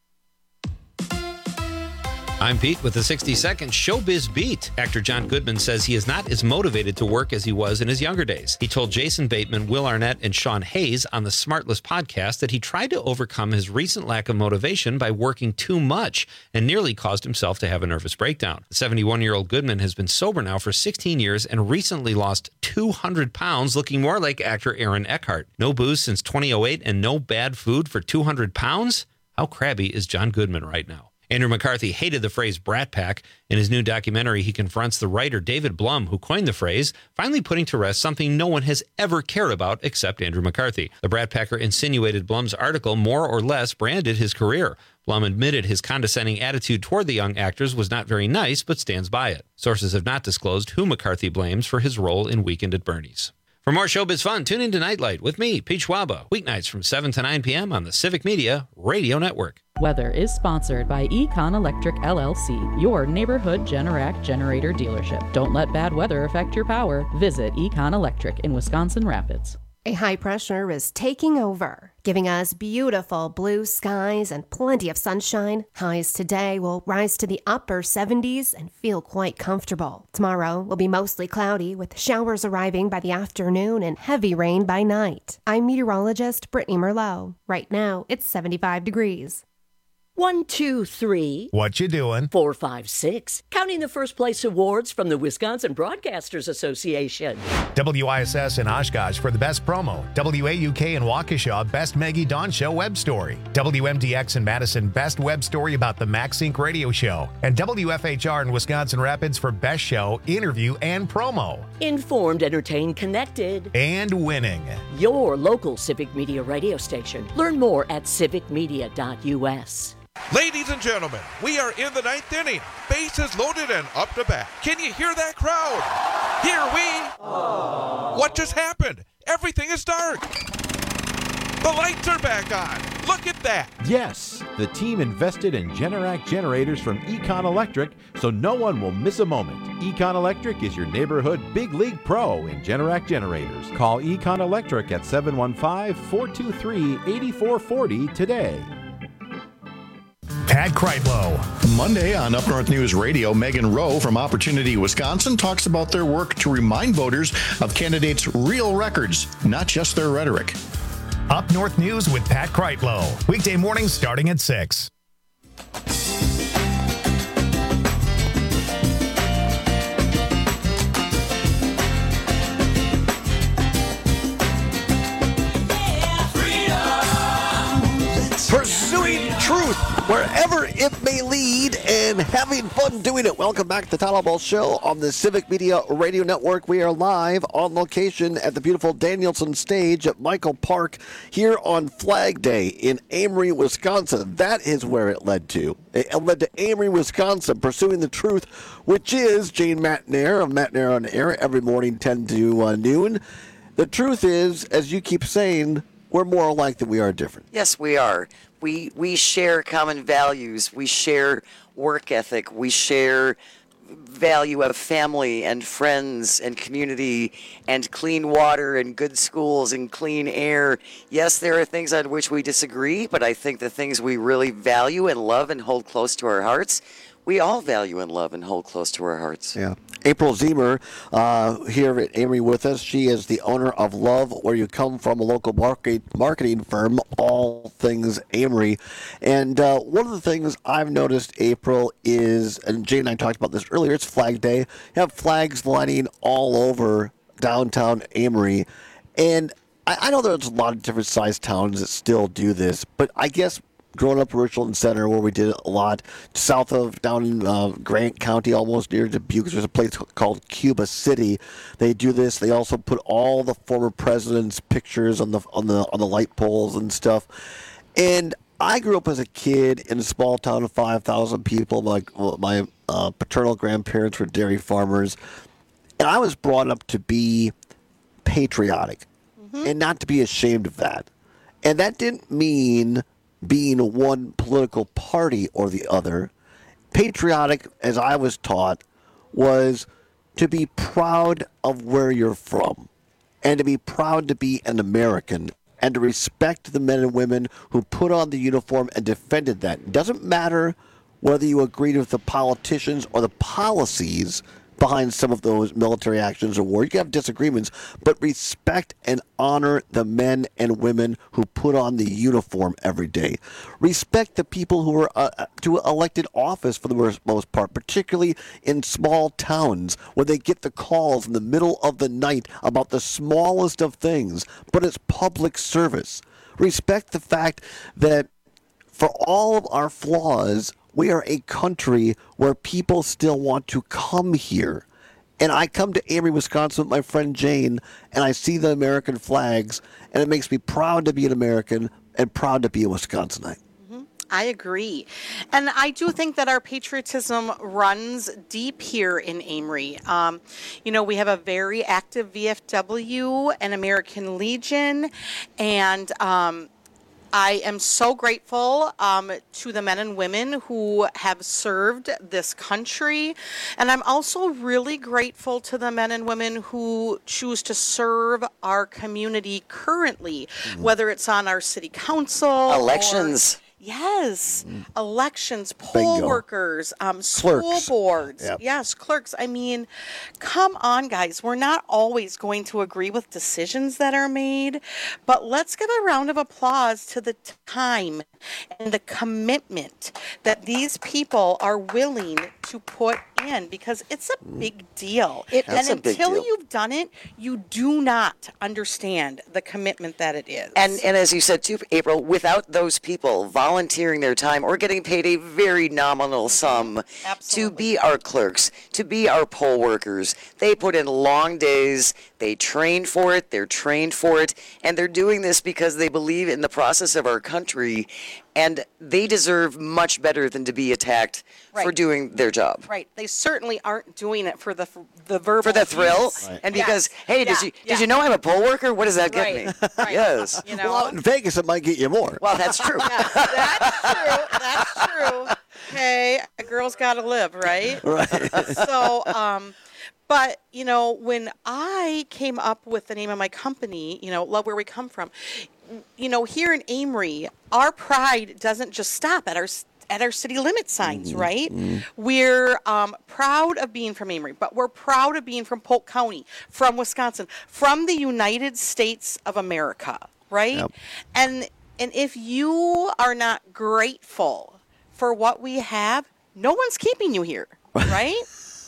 I'm Pete with the sixty second Showbiz Beat. Actor John Goodman says he is not as motivated to work as he was in his younger days. He told Jason Bateman, Will Arnett, and Sean Hayes on the Smartless podcast that he tried to overcome his recent lack of motivation by working too much and nearly caused himself to have a nervous breakdown. The seventy-one-year-old Goodman has been sober now for sixteen years and recently lost two hundred pounds, looking more like actor Aaron Eckhart. No booze since twenty oh eight and no bad food for two hundred pounds? How crabby is John Goodman right now? Andrew McCarthy hated the phrase Brat Pack. In his new documentary, he confronts the writer David Blum, who coined the phrase, finally putting to rest something no one has ever cared about except Andrew McCarthy. The Brat Packer insinuated Blum's article more or less branded his career. Blum admitted his condescending attitude toward the young actors was not very nice, but stands by it. Sources have not disclosed who McCarthy blames for his role in Weekend at Bernie's. For more showbiz fun, tune in to Nightlight with me, Pete Schwaba, weeknights from seven to nine p.m. on the Civic Media Radio Network. Weather is sponsored by Econ Electric L L C, your neighborhood Generac generator dealership. Don't let bad weather affect your power. Visit Econ Electric in Wisconsin Rapids. A high pressure is taking over, giving us beautiful blue skies and plenty of sunshine. Highs today will rise to the upper seventies and feel quite comfortable. Tomorrow will be mostly cloudy with showers arriving by the afternoon and heavy rain by night. I'm meteorologist Brittany Merlot. Right now, it's seventy-five degrees. One, two, three. What you doing? Four, five, six. Counting the first place awards from the Wisconsin Broadcasters Association. W I S S in Oshkosh for the best promo. W A U K in Waukesha, best Maggie Dawn Show web story. W M D X in Madison, best web story about the MaxSync radio show. And W F H R in Wisconsin Rapids for best show, interview, and promo. Informed, entertained, connected. And winning. Your local Civic Media radio station. Learn more at civic media dot U S. Ladies and gentlemen, we are in the ninth inning. Bases loaded and up to bat. Can you hear that crowd? Here we... Aww. What just happened? Everything is dark. The lights are back on. Look at that. Yes, the team invested in Generac generators from Econ Electric, so no one will miss a moment. Econ Electric is your neighborhood big league pro in Generac generators. Call Econ Electric at seven one five, four two three, eight four four zero today. Pat Kreitlow. Monday on Up North News Radio, Megan Rowe from Opportunity Wisconsin talks about their work to remind voters of candidates' real records, not just their rhetoric. Up North News with Pat Kreitlow. Weekday mornings starting at six. wherever it may lead, and having fun doing it. Welcome back to the Todd Ball Show on the Civic Media Radio Network. We are live on location at the beautiful Danielson Stage at Michael Park here on Flag Day in Amory, Wisconsin. That is where it led to. It led to Amory, Wisconsin, pursuing the truth, which is Jane Matnair of Matnair on Air every morning, ten to uh, noon. The truth is, as you keep saying, we're more alike than we are different. Yes, we are. We we share common values. We share work ethic. We share value of family and friends and community and clean water and good schools and clean air. Yes, there are things on which we disagree, but I think the things we really value and love and hold close to our hearts, we all value and love and hold close to our hearts. Yeah. April Zemer uh, here at Amory with us. She is the owner of Love Where You Come From, a local market, marketing firm, all things Amory. And uh, one of the things I've noticed, April, is, and Jane and I talked about this earlier, it's Flag Day. You have flags lining all over downtown Amory. And I, I know there's a lot of different sized towns that still do this, but I guess growing up in Richland Center, where we did it a lot, south of, down in uh, Grant County, almost near Dubuque, there's a place called Cuba City. They do this. They also put all the former presidents' pictures on the on the on the light poles and stuff. And I grew up as a kid in a small town of five thousand people. My my uh, paternal grandparents were dairy farmers, and I was brought up to be patriotic mm-hmm. and not to be ashamed of that. And that didn't mean being one political party or the other. Patriotic, as I was taught, was to be proud of where you're from and to be proud to be an American and to respect the men and women who put on the uniform and defended that. It doesn't matter whether you agreed with the politicians or the policies behind some of those military actions or war. You can have disagreements, but respect and honor the men and women who put on the uniform every day. Respect the people who are uh, to elected office for the most part, particularly in small towns where they get the calls in the middle of the night about the smallest of things, but it's public service. Respect the fact that for all of our flaws, we are a country where people still want to come here. And I come to Amory, Wisconsin with my friend Jane, and I see the American flags, and it makes me proud to be an American and proud to be a Wisconsinite. Mm-hmm. I agree. And I do think that our patriotism runs deep here in Amory. Um, you know, we have a very active V F W and American Legion, and um, I am so grateful um, to the men and women who have served this country. And I'm also really grateful to the men and women who choose to serve our community currently, mm-hmm. whether it's on our city council. Elections. Or, yes, mm. elections, poll Bingo. workers, um, school Clerks. boards. Yep. Yes, clerks. I mean, come on, guys. We're not always going to agree with decisions that are made, but let's give a round of applause to the time and the commitment that these people are willing to put in, because it's a big deal. It, and until you've done it, you do not understand the commitment that it is. And and as you said too, April, without those people volunteering their time or getting paid a very nominal sum Absolutely. to be our clerks, to be our poll workers, they put in long days, they train for it, they're trained for it, and they're doing this because they believe in the process of our country, and they deserve much better than to be attacked right. for doing their job. Right. They certainly aren't doing it for the the verbal for the thrill, right. and because yes. hey, yeah. did you yeah. did you know I'm a poll worker? What does that right. get me? Right. Yes. You know? Well, out in Vegas, it might get you more. Well, that's true. yeah, that's true. That's true. Hey, a girl's got to live, right? Right. So, um, but you know, when I came up with the name of my company, you know, Love Where We Come From, you know, here in Amory, our pride doesn't just stop at our at our city limit signs, mm-hmm. right? Mm-hmm. We're um, proud of being from Amory, but we're proud of being from Polk County, from Wisconsin, from the United States of America, right? Yep. And and if you are not grateful for what we have, no one's keeping you here, right?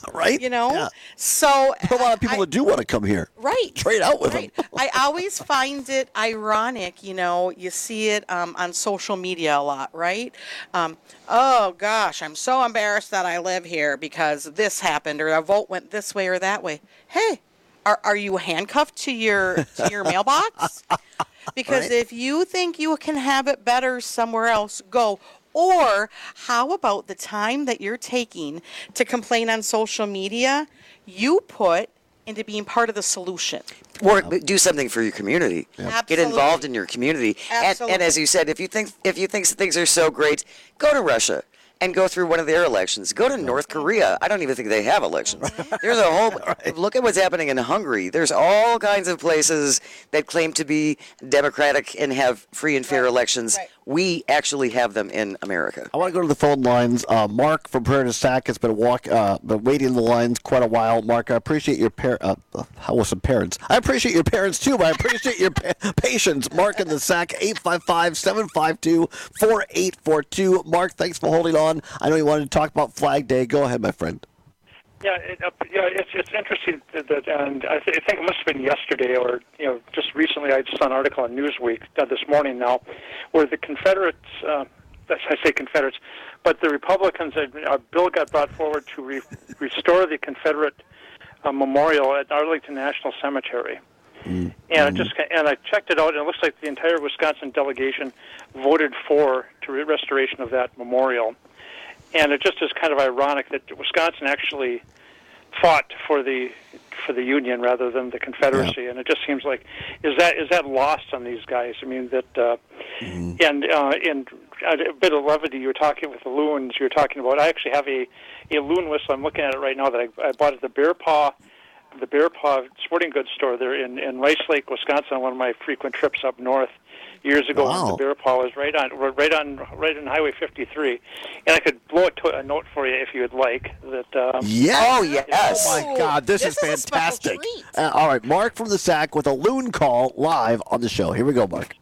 Right? You know? Yeah. So a lot of people I, that do want to come here. Right. Trade out with right. them. I always find it ironic, you know, you see it um, on social media a lot, right? Um, oh, gosh, I'm so embarrassed that I live here because this happened or a vote went this way or that way. Hey, are, are you handcuffed to your to your mailbox? Because Right. if you think you can have it better somewhere else, go. Or how about the time that you're taking to complain on social media, you put into being part of the solution. Or do something for your community. Yep. Get involved in your community. And, and as you said, if you think if you think things are so great, go to Russia and go through one of their elections. Go to North Korea. I don't even think they have elections. There's a whole look at what's happening in Hungary. There's all kinds of places that claim to be democratic and have free and fair elections. We actually have them in America. I want to go to the phone lines. Uh, Mark from Prairie to Sac has been walk, uh, been waiting in the lines quite a while. Mark, I appreciate your par- uh, how was some parents? I appreciate your parents too, but I appreciate your pa- patience. Mark in the Sac, eight five five, seven five two, four eight four two. Mark, thanks for holding on. I know you wanted to talk about Flag Day. Go ahead, my friend. Yeah, it, uh, yeah, it's it's interesting that, that and I, th- I think it must have been yesterday or you know just recently. I just saw an article on Newsweek uh, this morning now, where the Confederates, uh, I say Confederates, but the Republicans, a bill got brought forward to re- restore the Confederate uh, memorial at Arlington National Cemetery. Mm. And it just and I checked it out, and it looks like the entire Wisconsin delegation voted for to re- restoration of that memorial. And it just is kind of ironic that Wisconsin actually fought for the for the Union rather than the Confederacy, yeah. And it just seems like is that is that lost on these guys? I mean that, uh, mm-hmm. and uh, and a bit of levity. You were talking with the loons. You were talking about. I actually have a, a loon whistle. I'm looking at it right now that I, I bought at the Bear Paw, the Bear Paw Sporting Goods store there in, in Rice Lake, Wisconsin. On one of my frequent trips up north years ago, wow. when the Bear Paw was right on right on right on Highway fifty-three, and I could blow a, to- a note for you if you would like. That um, yes. Oh yes! Oh my God, this, this is, is fantastic. A Uh, all right, Mark from the Sac with a loon call live on the show. Here we go, Mark.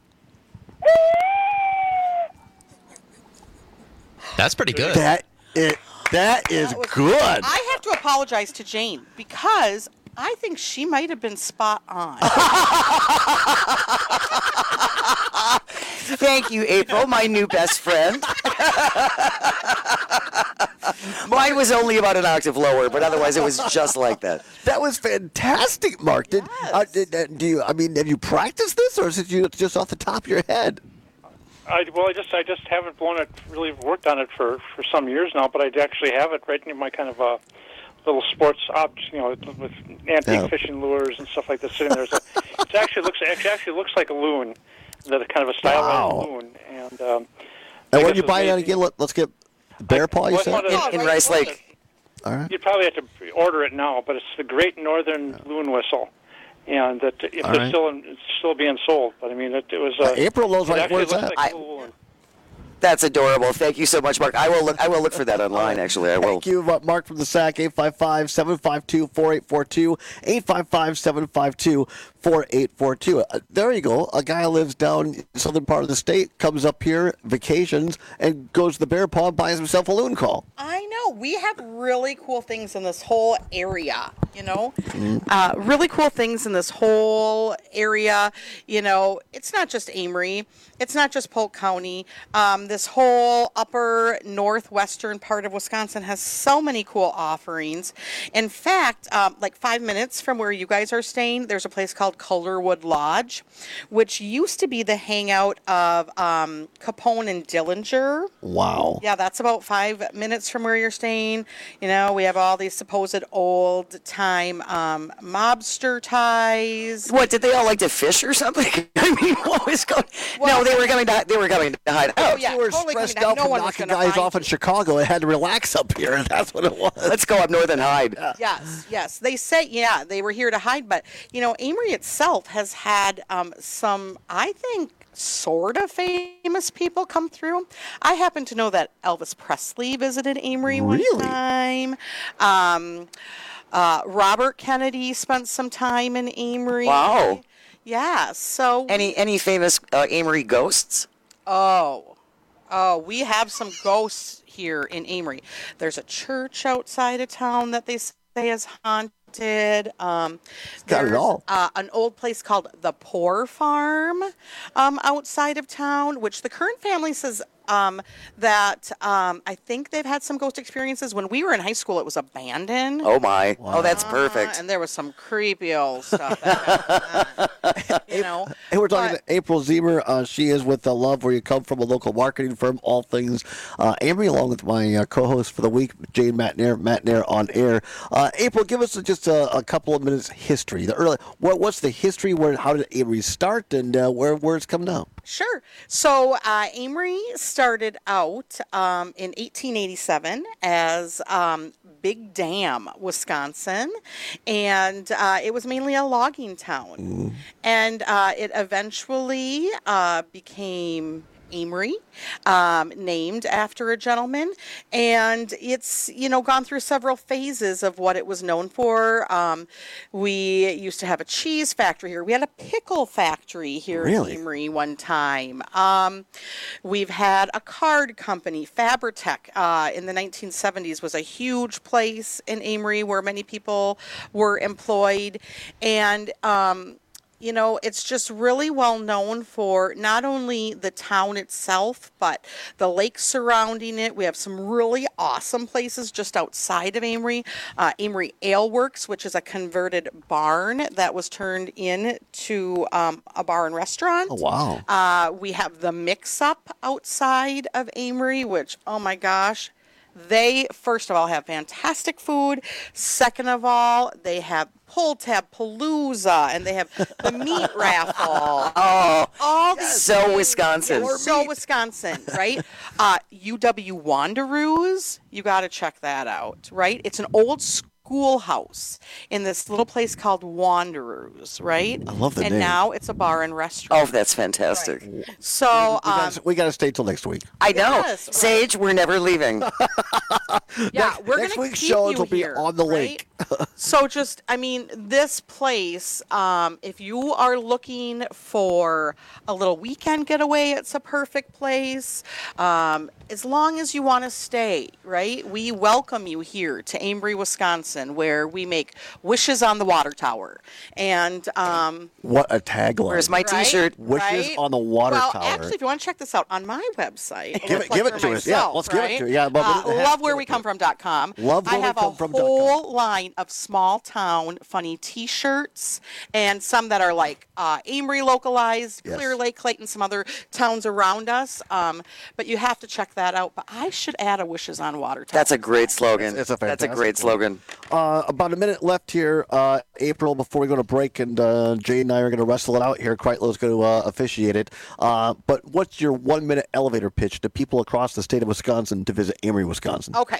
That's pretty good. That it that is That was- good. I have to apologize to Jane because I think she might have been spot on. Thank you, April, my new best friend. Mine was only about an octave lower, but otherwise it was just like that. That was fantastic, Mark. Did, Yes. uh, did uh, do you? I mean, have you practiced this, or is it you just off the top of your head? I, well, I just I just haven't blown it, really worked on it for, for some years now, but I actually have it right in my kind of uh, little sports ops, you know, with antique Yeah. fishing lures and stuff like that sitting there. So it actually looks it actually looks like a loon, that kind of a stylized Wow. loon. And um, And I when guess you it's buy that amazing. again, let, let's get Bear Paw. You Well, said. it's one of In, the- in Rice Lake. All right. You'd probably have to order it now, but it's the Great Northern Loon Whistle, and that if All it's right. still in, it's still being sold. But I mean, it, it was. Uh, Uh, April knows it right actually where it's looks at. like a little loon. That's adorable. Thank you so much, Mark. I will look. I will look for that online. Actually, I will. Thank you, uh, Mark from the Sac, eight five five, seven five two, four eight four two, eight five five, seven five two, four eight four two. Uh, there you go. A guy who lives down in the southern part of the state, comes up here, vacations, and goes to the Bear Paw and buys himself a loon call. I know. We have really cool things in this whole area, you know? Uh, really cool things in this whole area. You know, it's not just Amory. It's not just Polk County. Um, this whole upper northwestern part of Wisconsin has so many cool offerings. In fact, um, like five minutes from where you guys are staying, there's a place called Colorwood Lodge, which used to be the hangout of um, Capone and Dillinger. Wow. Yeah, that's about five minutes from where you're staying. You know, we have all these supposed old-time um, mobster ties. What, did they all like to fish or something? I mean, what was going? no, they were coming to. They were coming to hide Oh, out. yeah, They were totally stressed coming down. out No from one was knocking gonna guys find off in you. Chicago and had to relax up here, and that's what it was. Let's go up north and hide. Yes, yes. They say, yeah, they were here to hide. But, you know, Amory itself has had um, some, I think, sort of famous people come through. I happen to know that Elvis Presley visited Amory one Really? time. Um, uh, Robert Kennedy spent some time in Amory. Wow. Yeah, so... Any any famous uh, Amory ghosts? Oh, oh, we have some ghosts here in Amory. There's a church outside of town that they say is haunted. Um, Got it there's all. Uh, an old place called the Poor Farm um, outside of town, which the current family says um, that um, I think they've had some ghost experiences. When we were in high school, it was abandoned. Oh, my. Oh, that's perfect. Uh, and there was some creepy old stuff. that, you know. Hey, we're talking But- to April Zemer. Uh, she is with uh, Love Where You Come From, a local marketing firm, all things uh, Amory, along with my uh, co-host for the week, Jane Matnair, Matnair on air. Uh, April, give us just a, a couple of minutes history. The early, what, what's the history? Where, how did Amory start, and uh, where, where it's come now? Sure. So uh, Amory started out um, in eighteen eighty-seven as um, Big Dam, Wisconsin, and uh, it was mainly a logging town. Mm. And uh, it eventually uh, became Amory, um, named after a gentleman, and it's, you know, gone through several phases of what it was known for. Um, we used to have a cheese factory here. We had a pickle factory here Really? in Amory one time. Um, we've had a card company, Fabritech, uh, in the nineteen seventies was a huge place in Amory where many people were employed, and um, you know, it's just really well known for not only the town itself, but the lakes surrounding it. We have some really awesome places just outside of Amory. Uh, Amory Ale Works, which is a converted barn that was turned into um, a bar and restaurant. Oh, wow. Uh, we have the Mix Up outside of Amory, which, oh my gosh, they, first of all, have fantastic food. Second of all, they have Pull Tab Palooza, and they have the meat raffle. Oh, all these so things. Wisconsin. Yeah, so Wisconsin, right? uh, U W Wanderoos, you got to check that out, right? It's an old schoolhouse in this little place called Wanderers, right? I love the and name. now it's a bar and restaurant. Oh, that's fantastic. So, we um, gotta, we got to stay till next week. I know. Yes, right. Sage, we're never leaving. yeah, we're next gonna week's keep shows you will be here, on the right? lake. So just, I mean, this place, um, if you are looking for a little weekend getaway, it's a perfect place. Um, as long as you want to stay, right? We welcome you here to Amory, Wisconsin, where we make wishes on the water tower. And um, What a tagline. Where's my Right? T-shirt? Wishes right? on the water well, tower. actually, if you want to check this out on my website, Give it- give it to us. Yeah, let's give it to you. Yeah, but uh, we have- love where we come from dot com. Love where I we have come a from dot com. whole line of small town funny T-shirts, and some that are like uh, Amory localized, Yes. Clear Lake, Clayton, some other towns around us. Um, but you have to check that out. But I should add a Wishes on Water tower. That's a great slogan. It's a That's a fantastic great slogan. Uh, about a minute left here, uh, April, before we go to break, and uh, Jay and I are going to wrestle it out here. Kreitlow's going to uh, officiate it. Uh, but what's your one-minute elevator pitch to people across the state of Wisconsin to visit Amory, Wisconsin? Okay.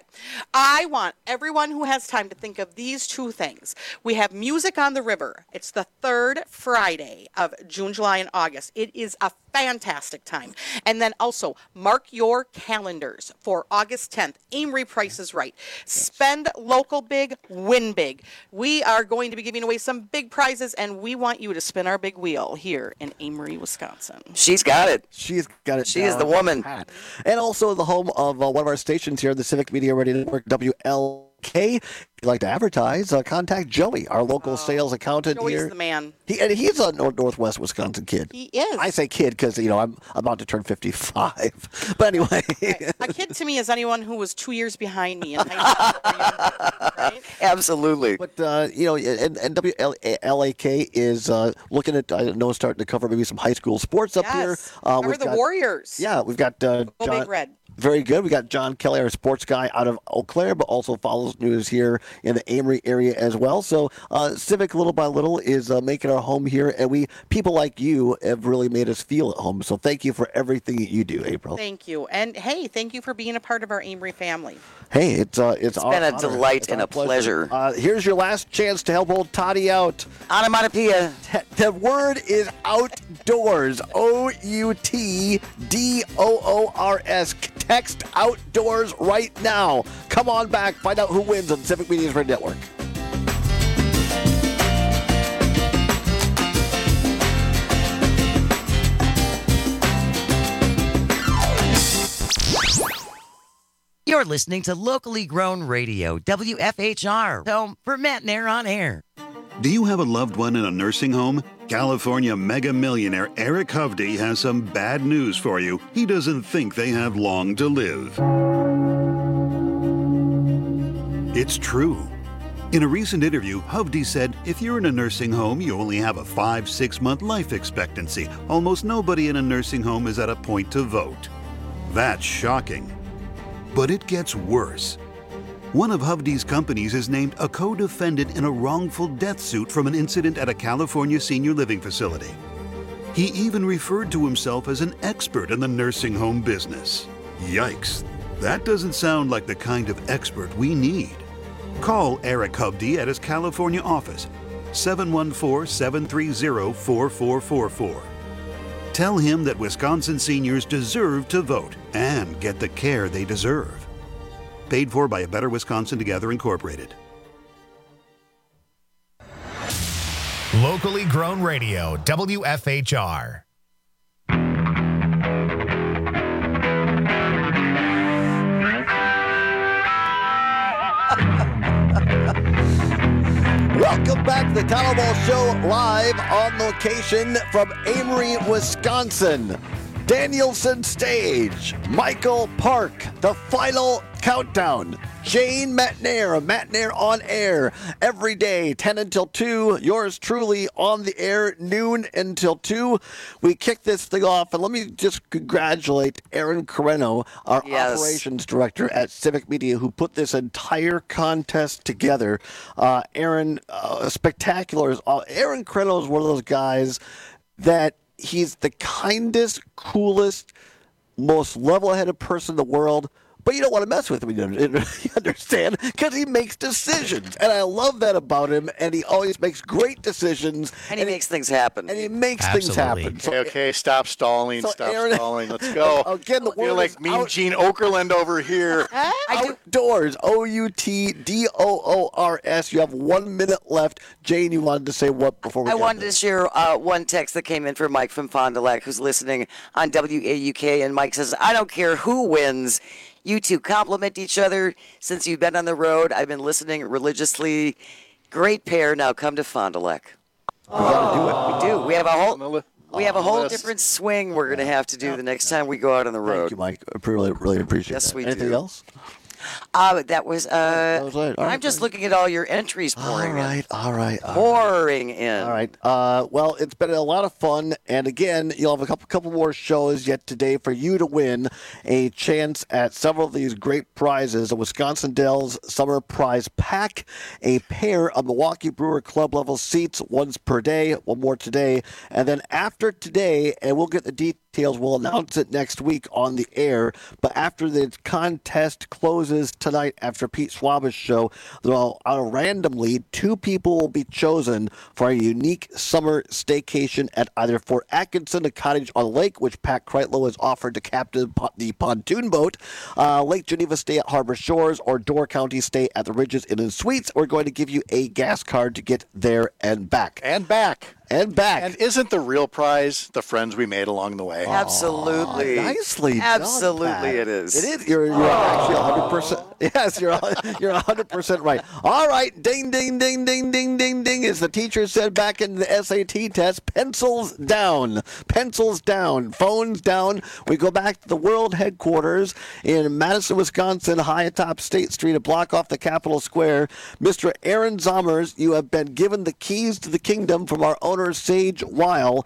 I want everyone who has time to think of these two things. We have Music on the River. It's the third Friday of June, July, and August. It is a fantastic time. And then also, mark your calendars for August tenth. Amory Price is Right. Spend local big, win big. We are going to be giving away some big prizes, and we want you to spin our big wheel here in Amory, Wisconsin. She's got it. She's got it. She is the down woman. pat. And also the home of uh, one of our stations here, the Civic Media Radio Network, W L K. If you'd like to advertise, uh, contact Joey, our local sales accountant Joey's here. the man. He, and he's a nor- Northwest Wisconsin kid. He is. I say kid because, you know, I'm about to turn fifty-five. But anyway. A kid to me is anyone who was two years behind me in high school. Right? Absolutely. But, uh, you know, and, and W L A K is uh, looking at, I know, starting to cover maybe some high school sports up here. Yes. Uh, Cover we've the got- Warriors. Yeah, we've got uh, Go John. Big Red. Very good. We got John Kelly, our sports guy out of Eau Claire, but also follows news here in the Amory area as well. So uh, Civic, little by little, is uh, making our home here, and we people like you have really made us feel at home. So thank you for everything that you do, April. Thank you. And hey, thank you for being a part of our Amory family. Hey, it's uh, it's, It's our been a honor. delight It's and our a pleasure. Uh, here's your last chance to help old Toddy out. Onomatopoeia. The word is outdoors. O U T D O O R S. Text outdoors right now. Come on back. Find out who wins on Civic Media's Red Network. You're listening to locally grown radio, W F H R, home for Matt and Air on Air. Do you have a loved one in a nursing home? California mega millionaire Eric Hovde has some bad news for you. He doesn't think they have long to live. It's true. In a recent interview, Hovde said, if you're in a nursing home, you only have a five, six month life expectancy. Almost nobody in a nursing home is at a point to vote. That's shocking. But it gets worse. One of Hovde's companies is named a co-defendant in a wrongful death suit from an incident at a California senior living facility. He even referred to himself as an expert in the nursing home business. Yikes. That doesn't sound like the kind of expert we need. Call Eric Hovde at his California office, seven one four, seven three zero, four four four four. Tell him that Wisconsin seniors deserve to vote and get the care they deserve. Paid for by A Better Wisconsin Together Incorporated. Locally grown radio, W F H R. Welcome back to the Town Ball Show, live on location from Amory, Wisconsin. Danielson Stage, Michael Park, the final countdown. Jane Matt and Air, Matt and Air on air every day, ten until two. Yours truly on the air, noon until two. We kick this thing off, and let me just congratulate Aaron Carreno, our Yes. operations director at Civic Media, who put this entire contest together. Uh, Aaron, uh, spectacular. Uh, Aaron Carreno is one of those guys that he's the kindest, coolest, most level-headed person in the world, but you don't want to mess with him, you understand? Because he makes decisions, and I love that about him, and he always makes great decisions. And he makes things happen. And he makes Absolutely. things happen. So, Okay, okay, stop stalling, so stop Aaron- stalling. Let's go. Again, the I feel word like is Mean out- Gene Okerlund over here. Outdoors, O U T D O O R S. You have one minute left. Jane, you wanted to say what before we I get wanted to share uh, one text that came in from Mike from Fond du Lac, who's listening on W A U K, and Mike says, I don't care who wins. You two compliment each other. Since you've been on the road, I've been listening religiously. Great pair. Now come to Fond du Lac. We gotta do it. We do. We have a whole we have a on the whole list. different swing we're going to have to do the next time we go out on the road. Thank you, Mike. I really, really appreciate Yes, that. we Anything do. else? Uh, that was. Uh, was it. All I'm right, just looking at all your entries pouring All right, all right, in. all Pouring in. All right. Uh, well, it's been a lot of fun, and again, you'll have a couple, couple more shows yet today for you to win a chance at several of these great prizes: a Wisconsin Dells Summer Prize Pack, a pair of Milwaukee Brewer Club level seats, once per day, one more today, and then after today, and we'll get the details. We'll announce it next week on the air. But after the contest closes tonight, after Pete Schwaba's show, they'll, uh, randomly, two people will be chosen for a unique summer staycation at either Fort Atkinson, a cottage on the lake, which Pat Kreitlow has offered to captain po- the pontoon boat, uh, Lake Geneva stay at Harbor Shores, or Door County stay at the Ridges Inn and Suites. We're going to give you a gas card to get there and back. And back. And back. And isn't the real prize the friends we made along the way? Absolutely. Nicely done, Absolutely Pat. it is. It is. You're, you're actually one hundred percent. Yes, you're you're one hundred percent right. All right. Ding, ding, ding, ding, ding, ding, ding. As the teacher said back in the S A T test, pencils down. Pencils down. Phones down. We go back to the world headquarters in Madison, Wisconsin, high atop State Street, a block off the Capitol Square. Mister Aaron Zommers, you have been given the keys to the kingdom from our owner, Sage Weil.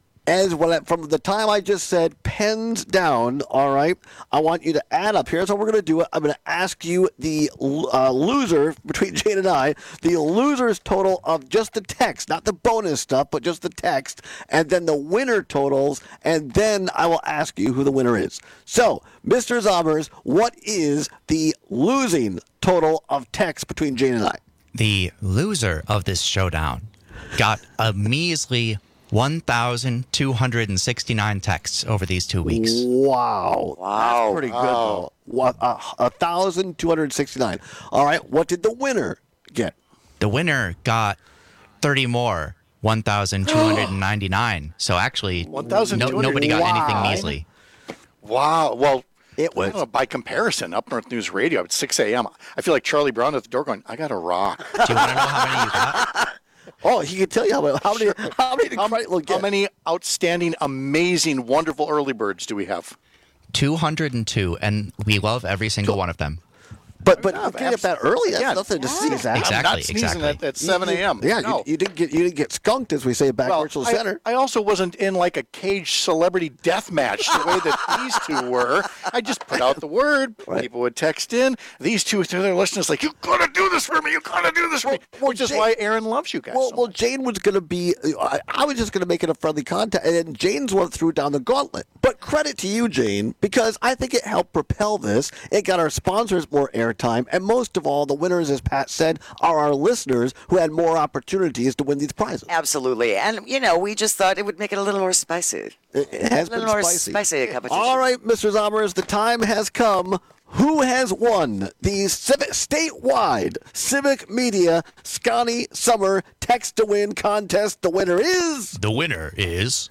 As when I, from the time I just said pens down, all right, I want you to add up. Here's how we're going to do it. I'm going to ask you the uh, loser between Jane and I, the loser's total of just the text, not the bonus stuff, but just the text, and then the winner totals, and then I will ask you who the winner is. So, Mister Zommers, what is the losing total of text between Jane and I? The loser of this showdown got a measly one thousand two hundred sixty-nine texts over these two weeks. Wow. Wow. That's pretty good, though. What, uh, one thousand two hundred sixty-nine. All right. What did the winner get? The winner got thirty more, one thousand two hundred ninety-nine. So actually, no, nobody got anything measly. Wow. Well, It was. I don't know, by comparison, Up North News Radio at six a.m., I feel like Charlie Brown at the door going, I got a rock. Do you want to know how many you got? Oh, he can tell you how, how many how many did Kreitlow get? How many outstanding, amazing, wonderful early birds do we have? two hundred two, and we love every single one of them. But but you get that early. That's Yeah. nothing to sneeze at. Exactly, I'm not sneezing exactly. at, at seven a.m. Yeah, no. you, you didn't get you didn't get skunked, as we say back Well, Virtual I, Center. I also wasn't in like a caged celebrity death match the way that these two were. I just put out the word. Right. People would text in. These two to their listeners like, you gotta do this for me. You gotta do this for me. well, Which is Jane- why Aaron loves you guys. Well, so well, much. Jane was going to be. I, I was just going to make it a friendly contest, and then Jane's one threw down the gauntlet. But credit to you, Jane, because I think it helped propel this. It got our sponsors more airtime, and most of all, the winners, as Pat said, are our listeners who had more opportunities to win these prizes. Absolutely. And, you know, we just thought it would make it a little more spicy. It, it has a little been more spicy. spicy competition. All right, Mister Zommers, the time has come. Who has won the civic statewide Civic Media Scotty Summer Text to Win contest? The winner is. The winner is.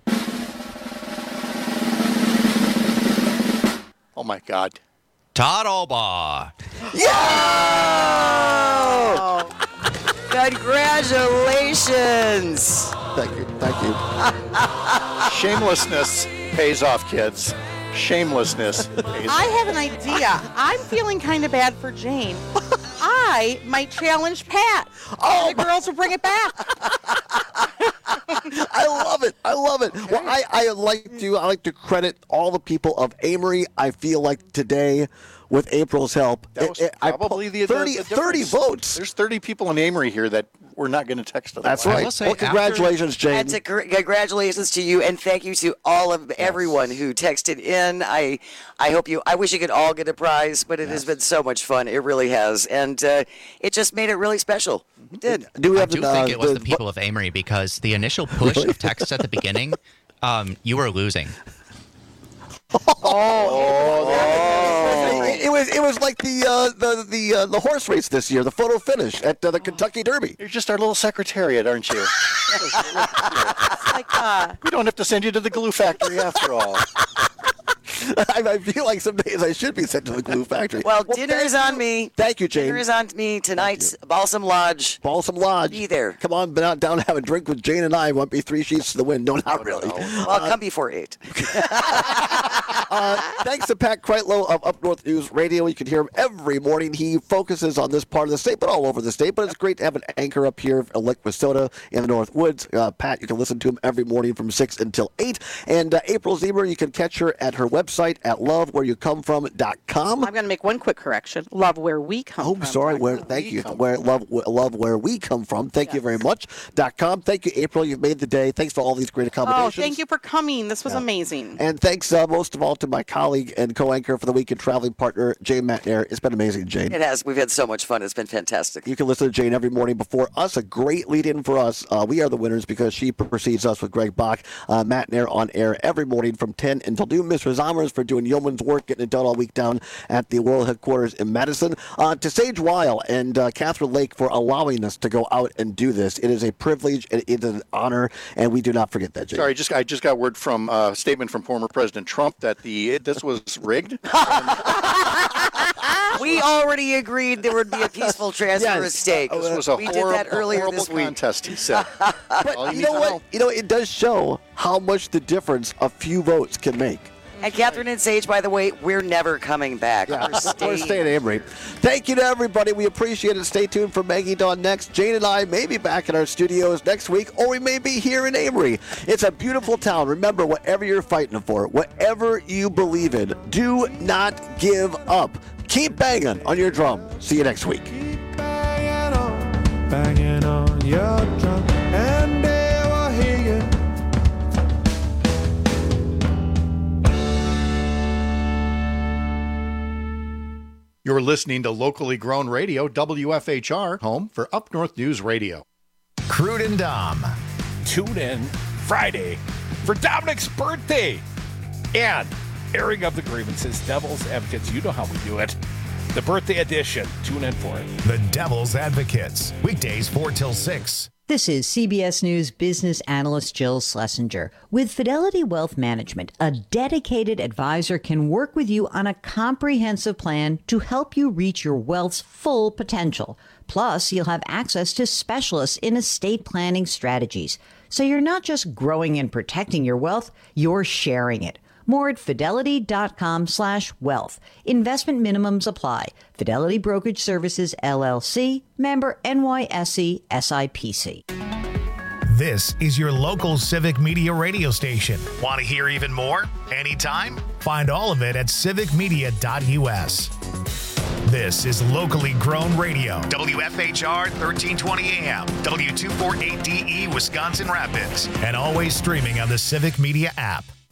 Oh, my God. Todd Albaugh. Yeah! Congratulations. Thank you. Thank you. Shamelessness pays off, kids. Shamelessness pays I off. have an idea. I'm feeling kind of bad for Jane. I might challenge Pat. Oh, and the girls will bring it back. I love it. I love it. Well, I, I like to I like to credit all the people of Amory. I feel like today, with April's help, That was it- it- I probably pu- the, the- thirty, the thirty difference. votes. There's thirty people in Amory here that we're not going to text otherwise. That's right. say Well, after- congratulations, Jane. And to, congratulations to you, and thank you to all of everyone who texted in. I, I hope you. I wish you could all get a prize, but it has been so much fun. It really has, and uh, it just made it really special. It did. Do we I have do the, think uh, it was the, the- people of Amory because the initial push of texts at the beginning, um, you were losing. Oh, it, it was it was like the uh, the the uh, the horse race this year, the photo finish at uh, the Kentucky Derby. You're just our little secretariat, aren't you? Like, uh, We don't have to send you to the glue factory after all. I, I feel like some days I should be sent to the glue factory. Well, dinner thank is on you. me. Thank you, Jane. Dinner is on me tonight. Balsam Lodge. Balsam Lodge. Be there. Come on, down, down and have a drink with Jane and I. Won't be three sheets to the wind. No, not really. Well, come before eight. Uh, thanks to Pat Kreitlow of Up North News Radio. You can hear him every morning. He focuses on this part of the state, but all over the state. But it's great to have an anchor up here in Lake Wissota in the North Woods. Uh, Pat, you can listen to him every morning from six until eight. And uh, April Ziemer, you can catch her at her website at love where you come from dot com. I'm going to make one quick correction. Love where we come Oh, from. sorry. Where? Thank you. Where love, where, love where we come from. Thank you very much. Dot com. Thank you, April. You've made the day. Thanks for all these great Oh, accommodations. thank you for coming. This was amazing. And thanks uh, most of all to my colleague and co-anchor for the week and traveling partner, Jane Matnair. It's been amazing, Jane. It has. We've had so much fun. It's been fantastic. You can listen to Jane every morning before us. A great lead-in for us. Uh, we are the winners because she precedes us with Greg Bach. Uh, Matnair on air every morning from ten until noon. Mister Zommers for doing yeoman's work, getting it done all week down at the World Headquarters in Madison. Uh, to Sage Weil and uh, Catherine Lake for allowing us to go out and do this. It is a privilege and it is an honor, and we do not forget that, Jane. Sorry, just I just got word from a uh, statement from former President Trump that the this was rigged. We already agreed there would be a peaceful transfer Yes. of stake. This was a we horrible, did that earlier horrible this week. contest, he said. But All you you need know to what? know. You know, it does show how much the difference a few votes can make. And Catherine and Sage, by the way, we're never coming back. Yeah, We're we're staying. staying at Amory. Thank you to everybody. We appreciate it. Stay tuned for Maggie Dawn next. Jane and I may be back in our studios next week, or we may be here in Amory. It's a beautiful town. Remember, whatever you're fighting for, whatever you believe in, do not give up. Keep banging on your drum. See you next week. Banging on, banging on your drum, and they will hear you. You're listening to locally grown radio, W F H R, home for Up North News Radio. Crude and Dom. Tune in Friday for Dominic's birthday and airing of the grievances. Devil's Advocates, you know how we do it. The birthday edition. Tune in for it. The Devil's Advocates. Weekdays four till six. This is C B S News business analyst Jill Schlesinger. With Fidelity Wealth Management, a dedicated advisor can work with you on a comprehensive plan to help you reach your wealth's full potential. Plus, you'll have access to specialists in estate planning strategies. So you're not just growing and protecting your wealth, you're sharing it. More at fidelity.com slash wealth. Investment minimums apply. Fidelity Brokerage Services, L L C, member N Y S E S I P C. This is your local civic media radio station. Want to hear even more? Anytime? Find all of it at civic media dot U S. This is locally grown radio. W F H R thirteen twenty A M, W two forty-eight D E, Wisconsin Rapids, and always streaming on the Civic Media app.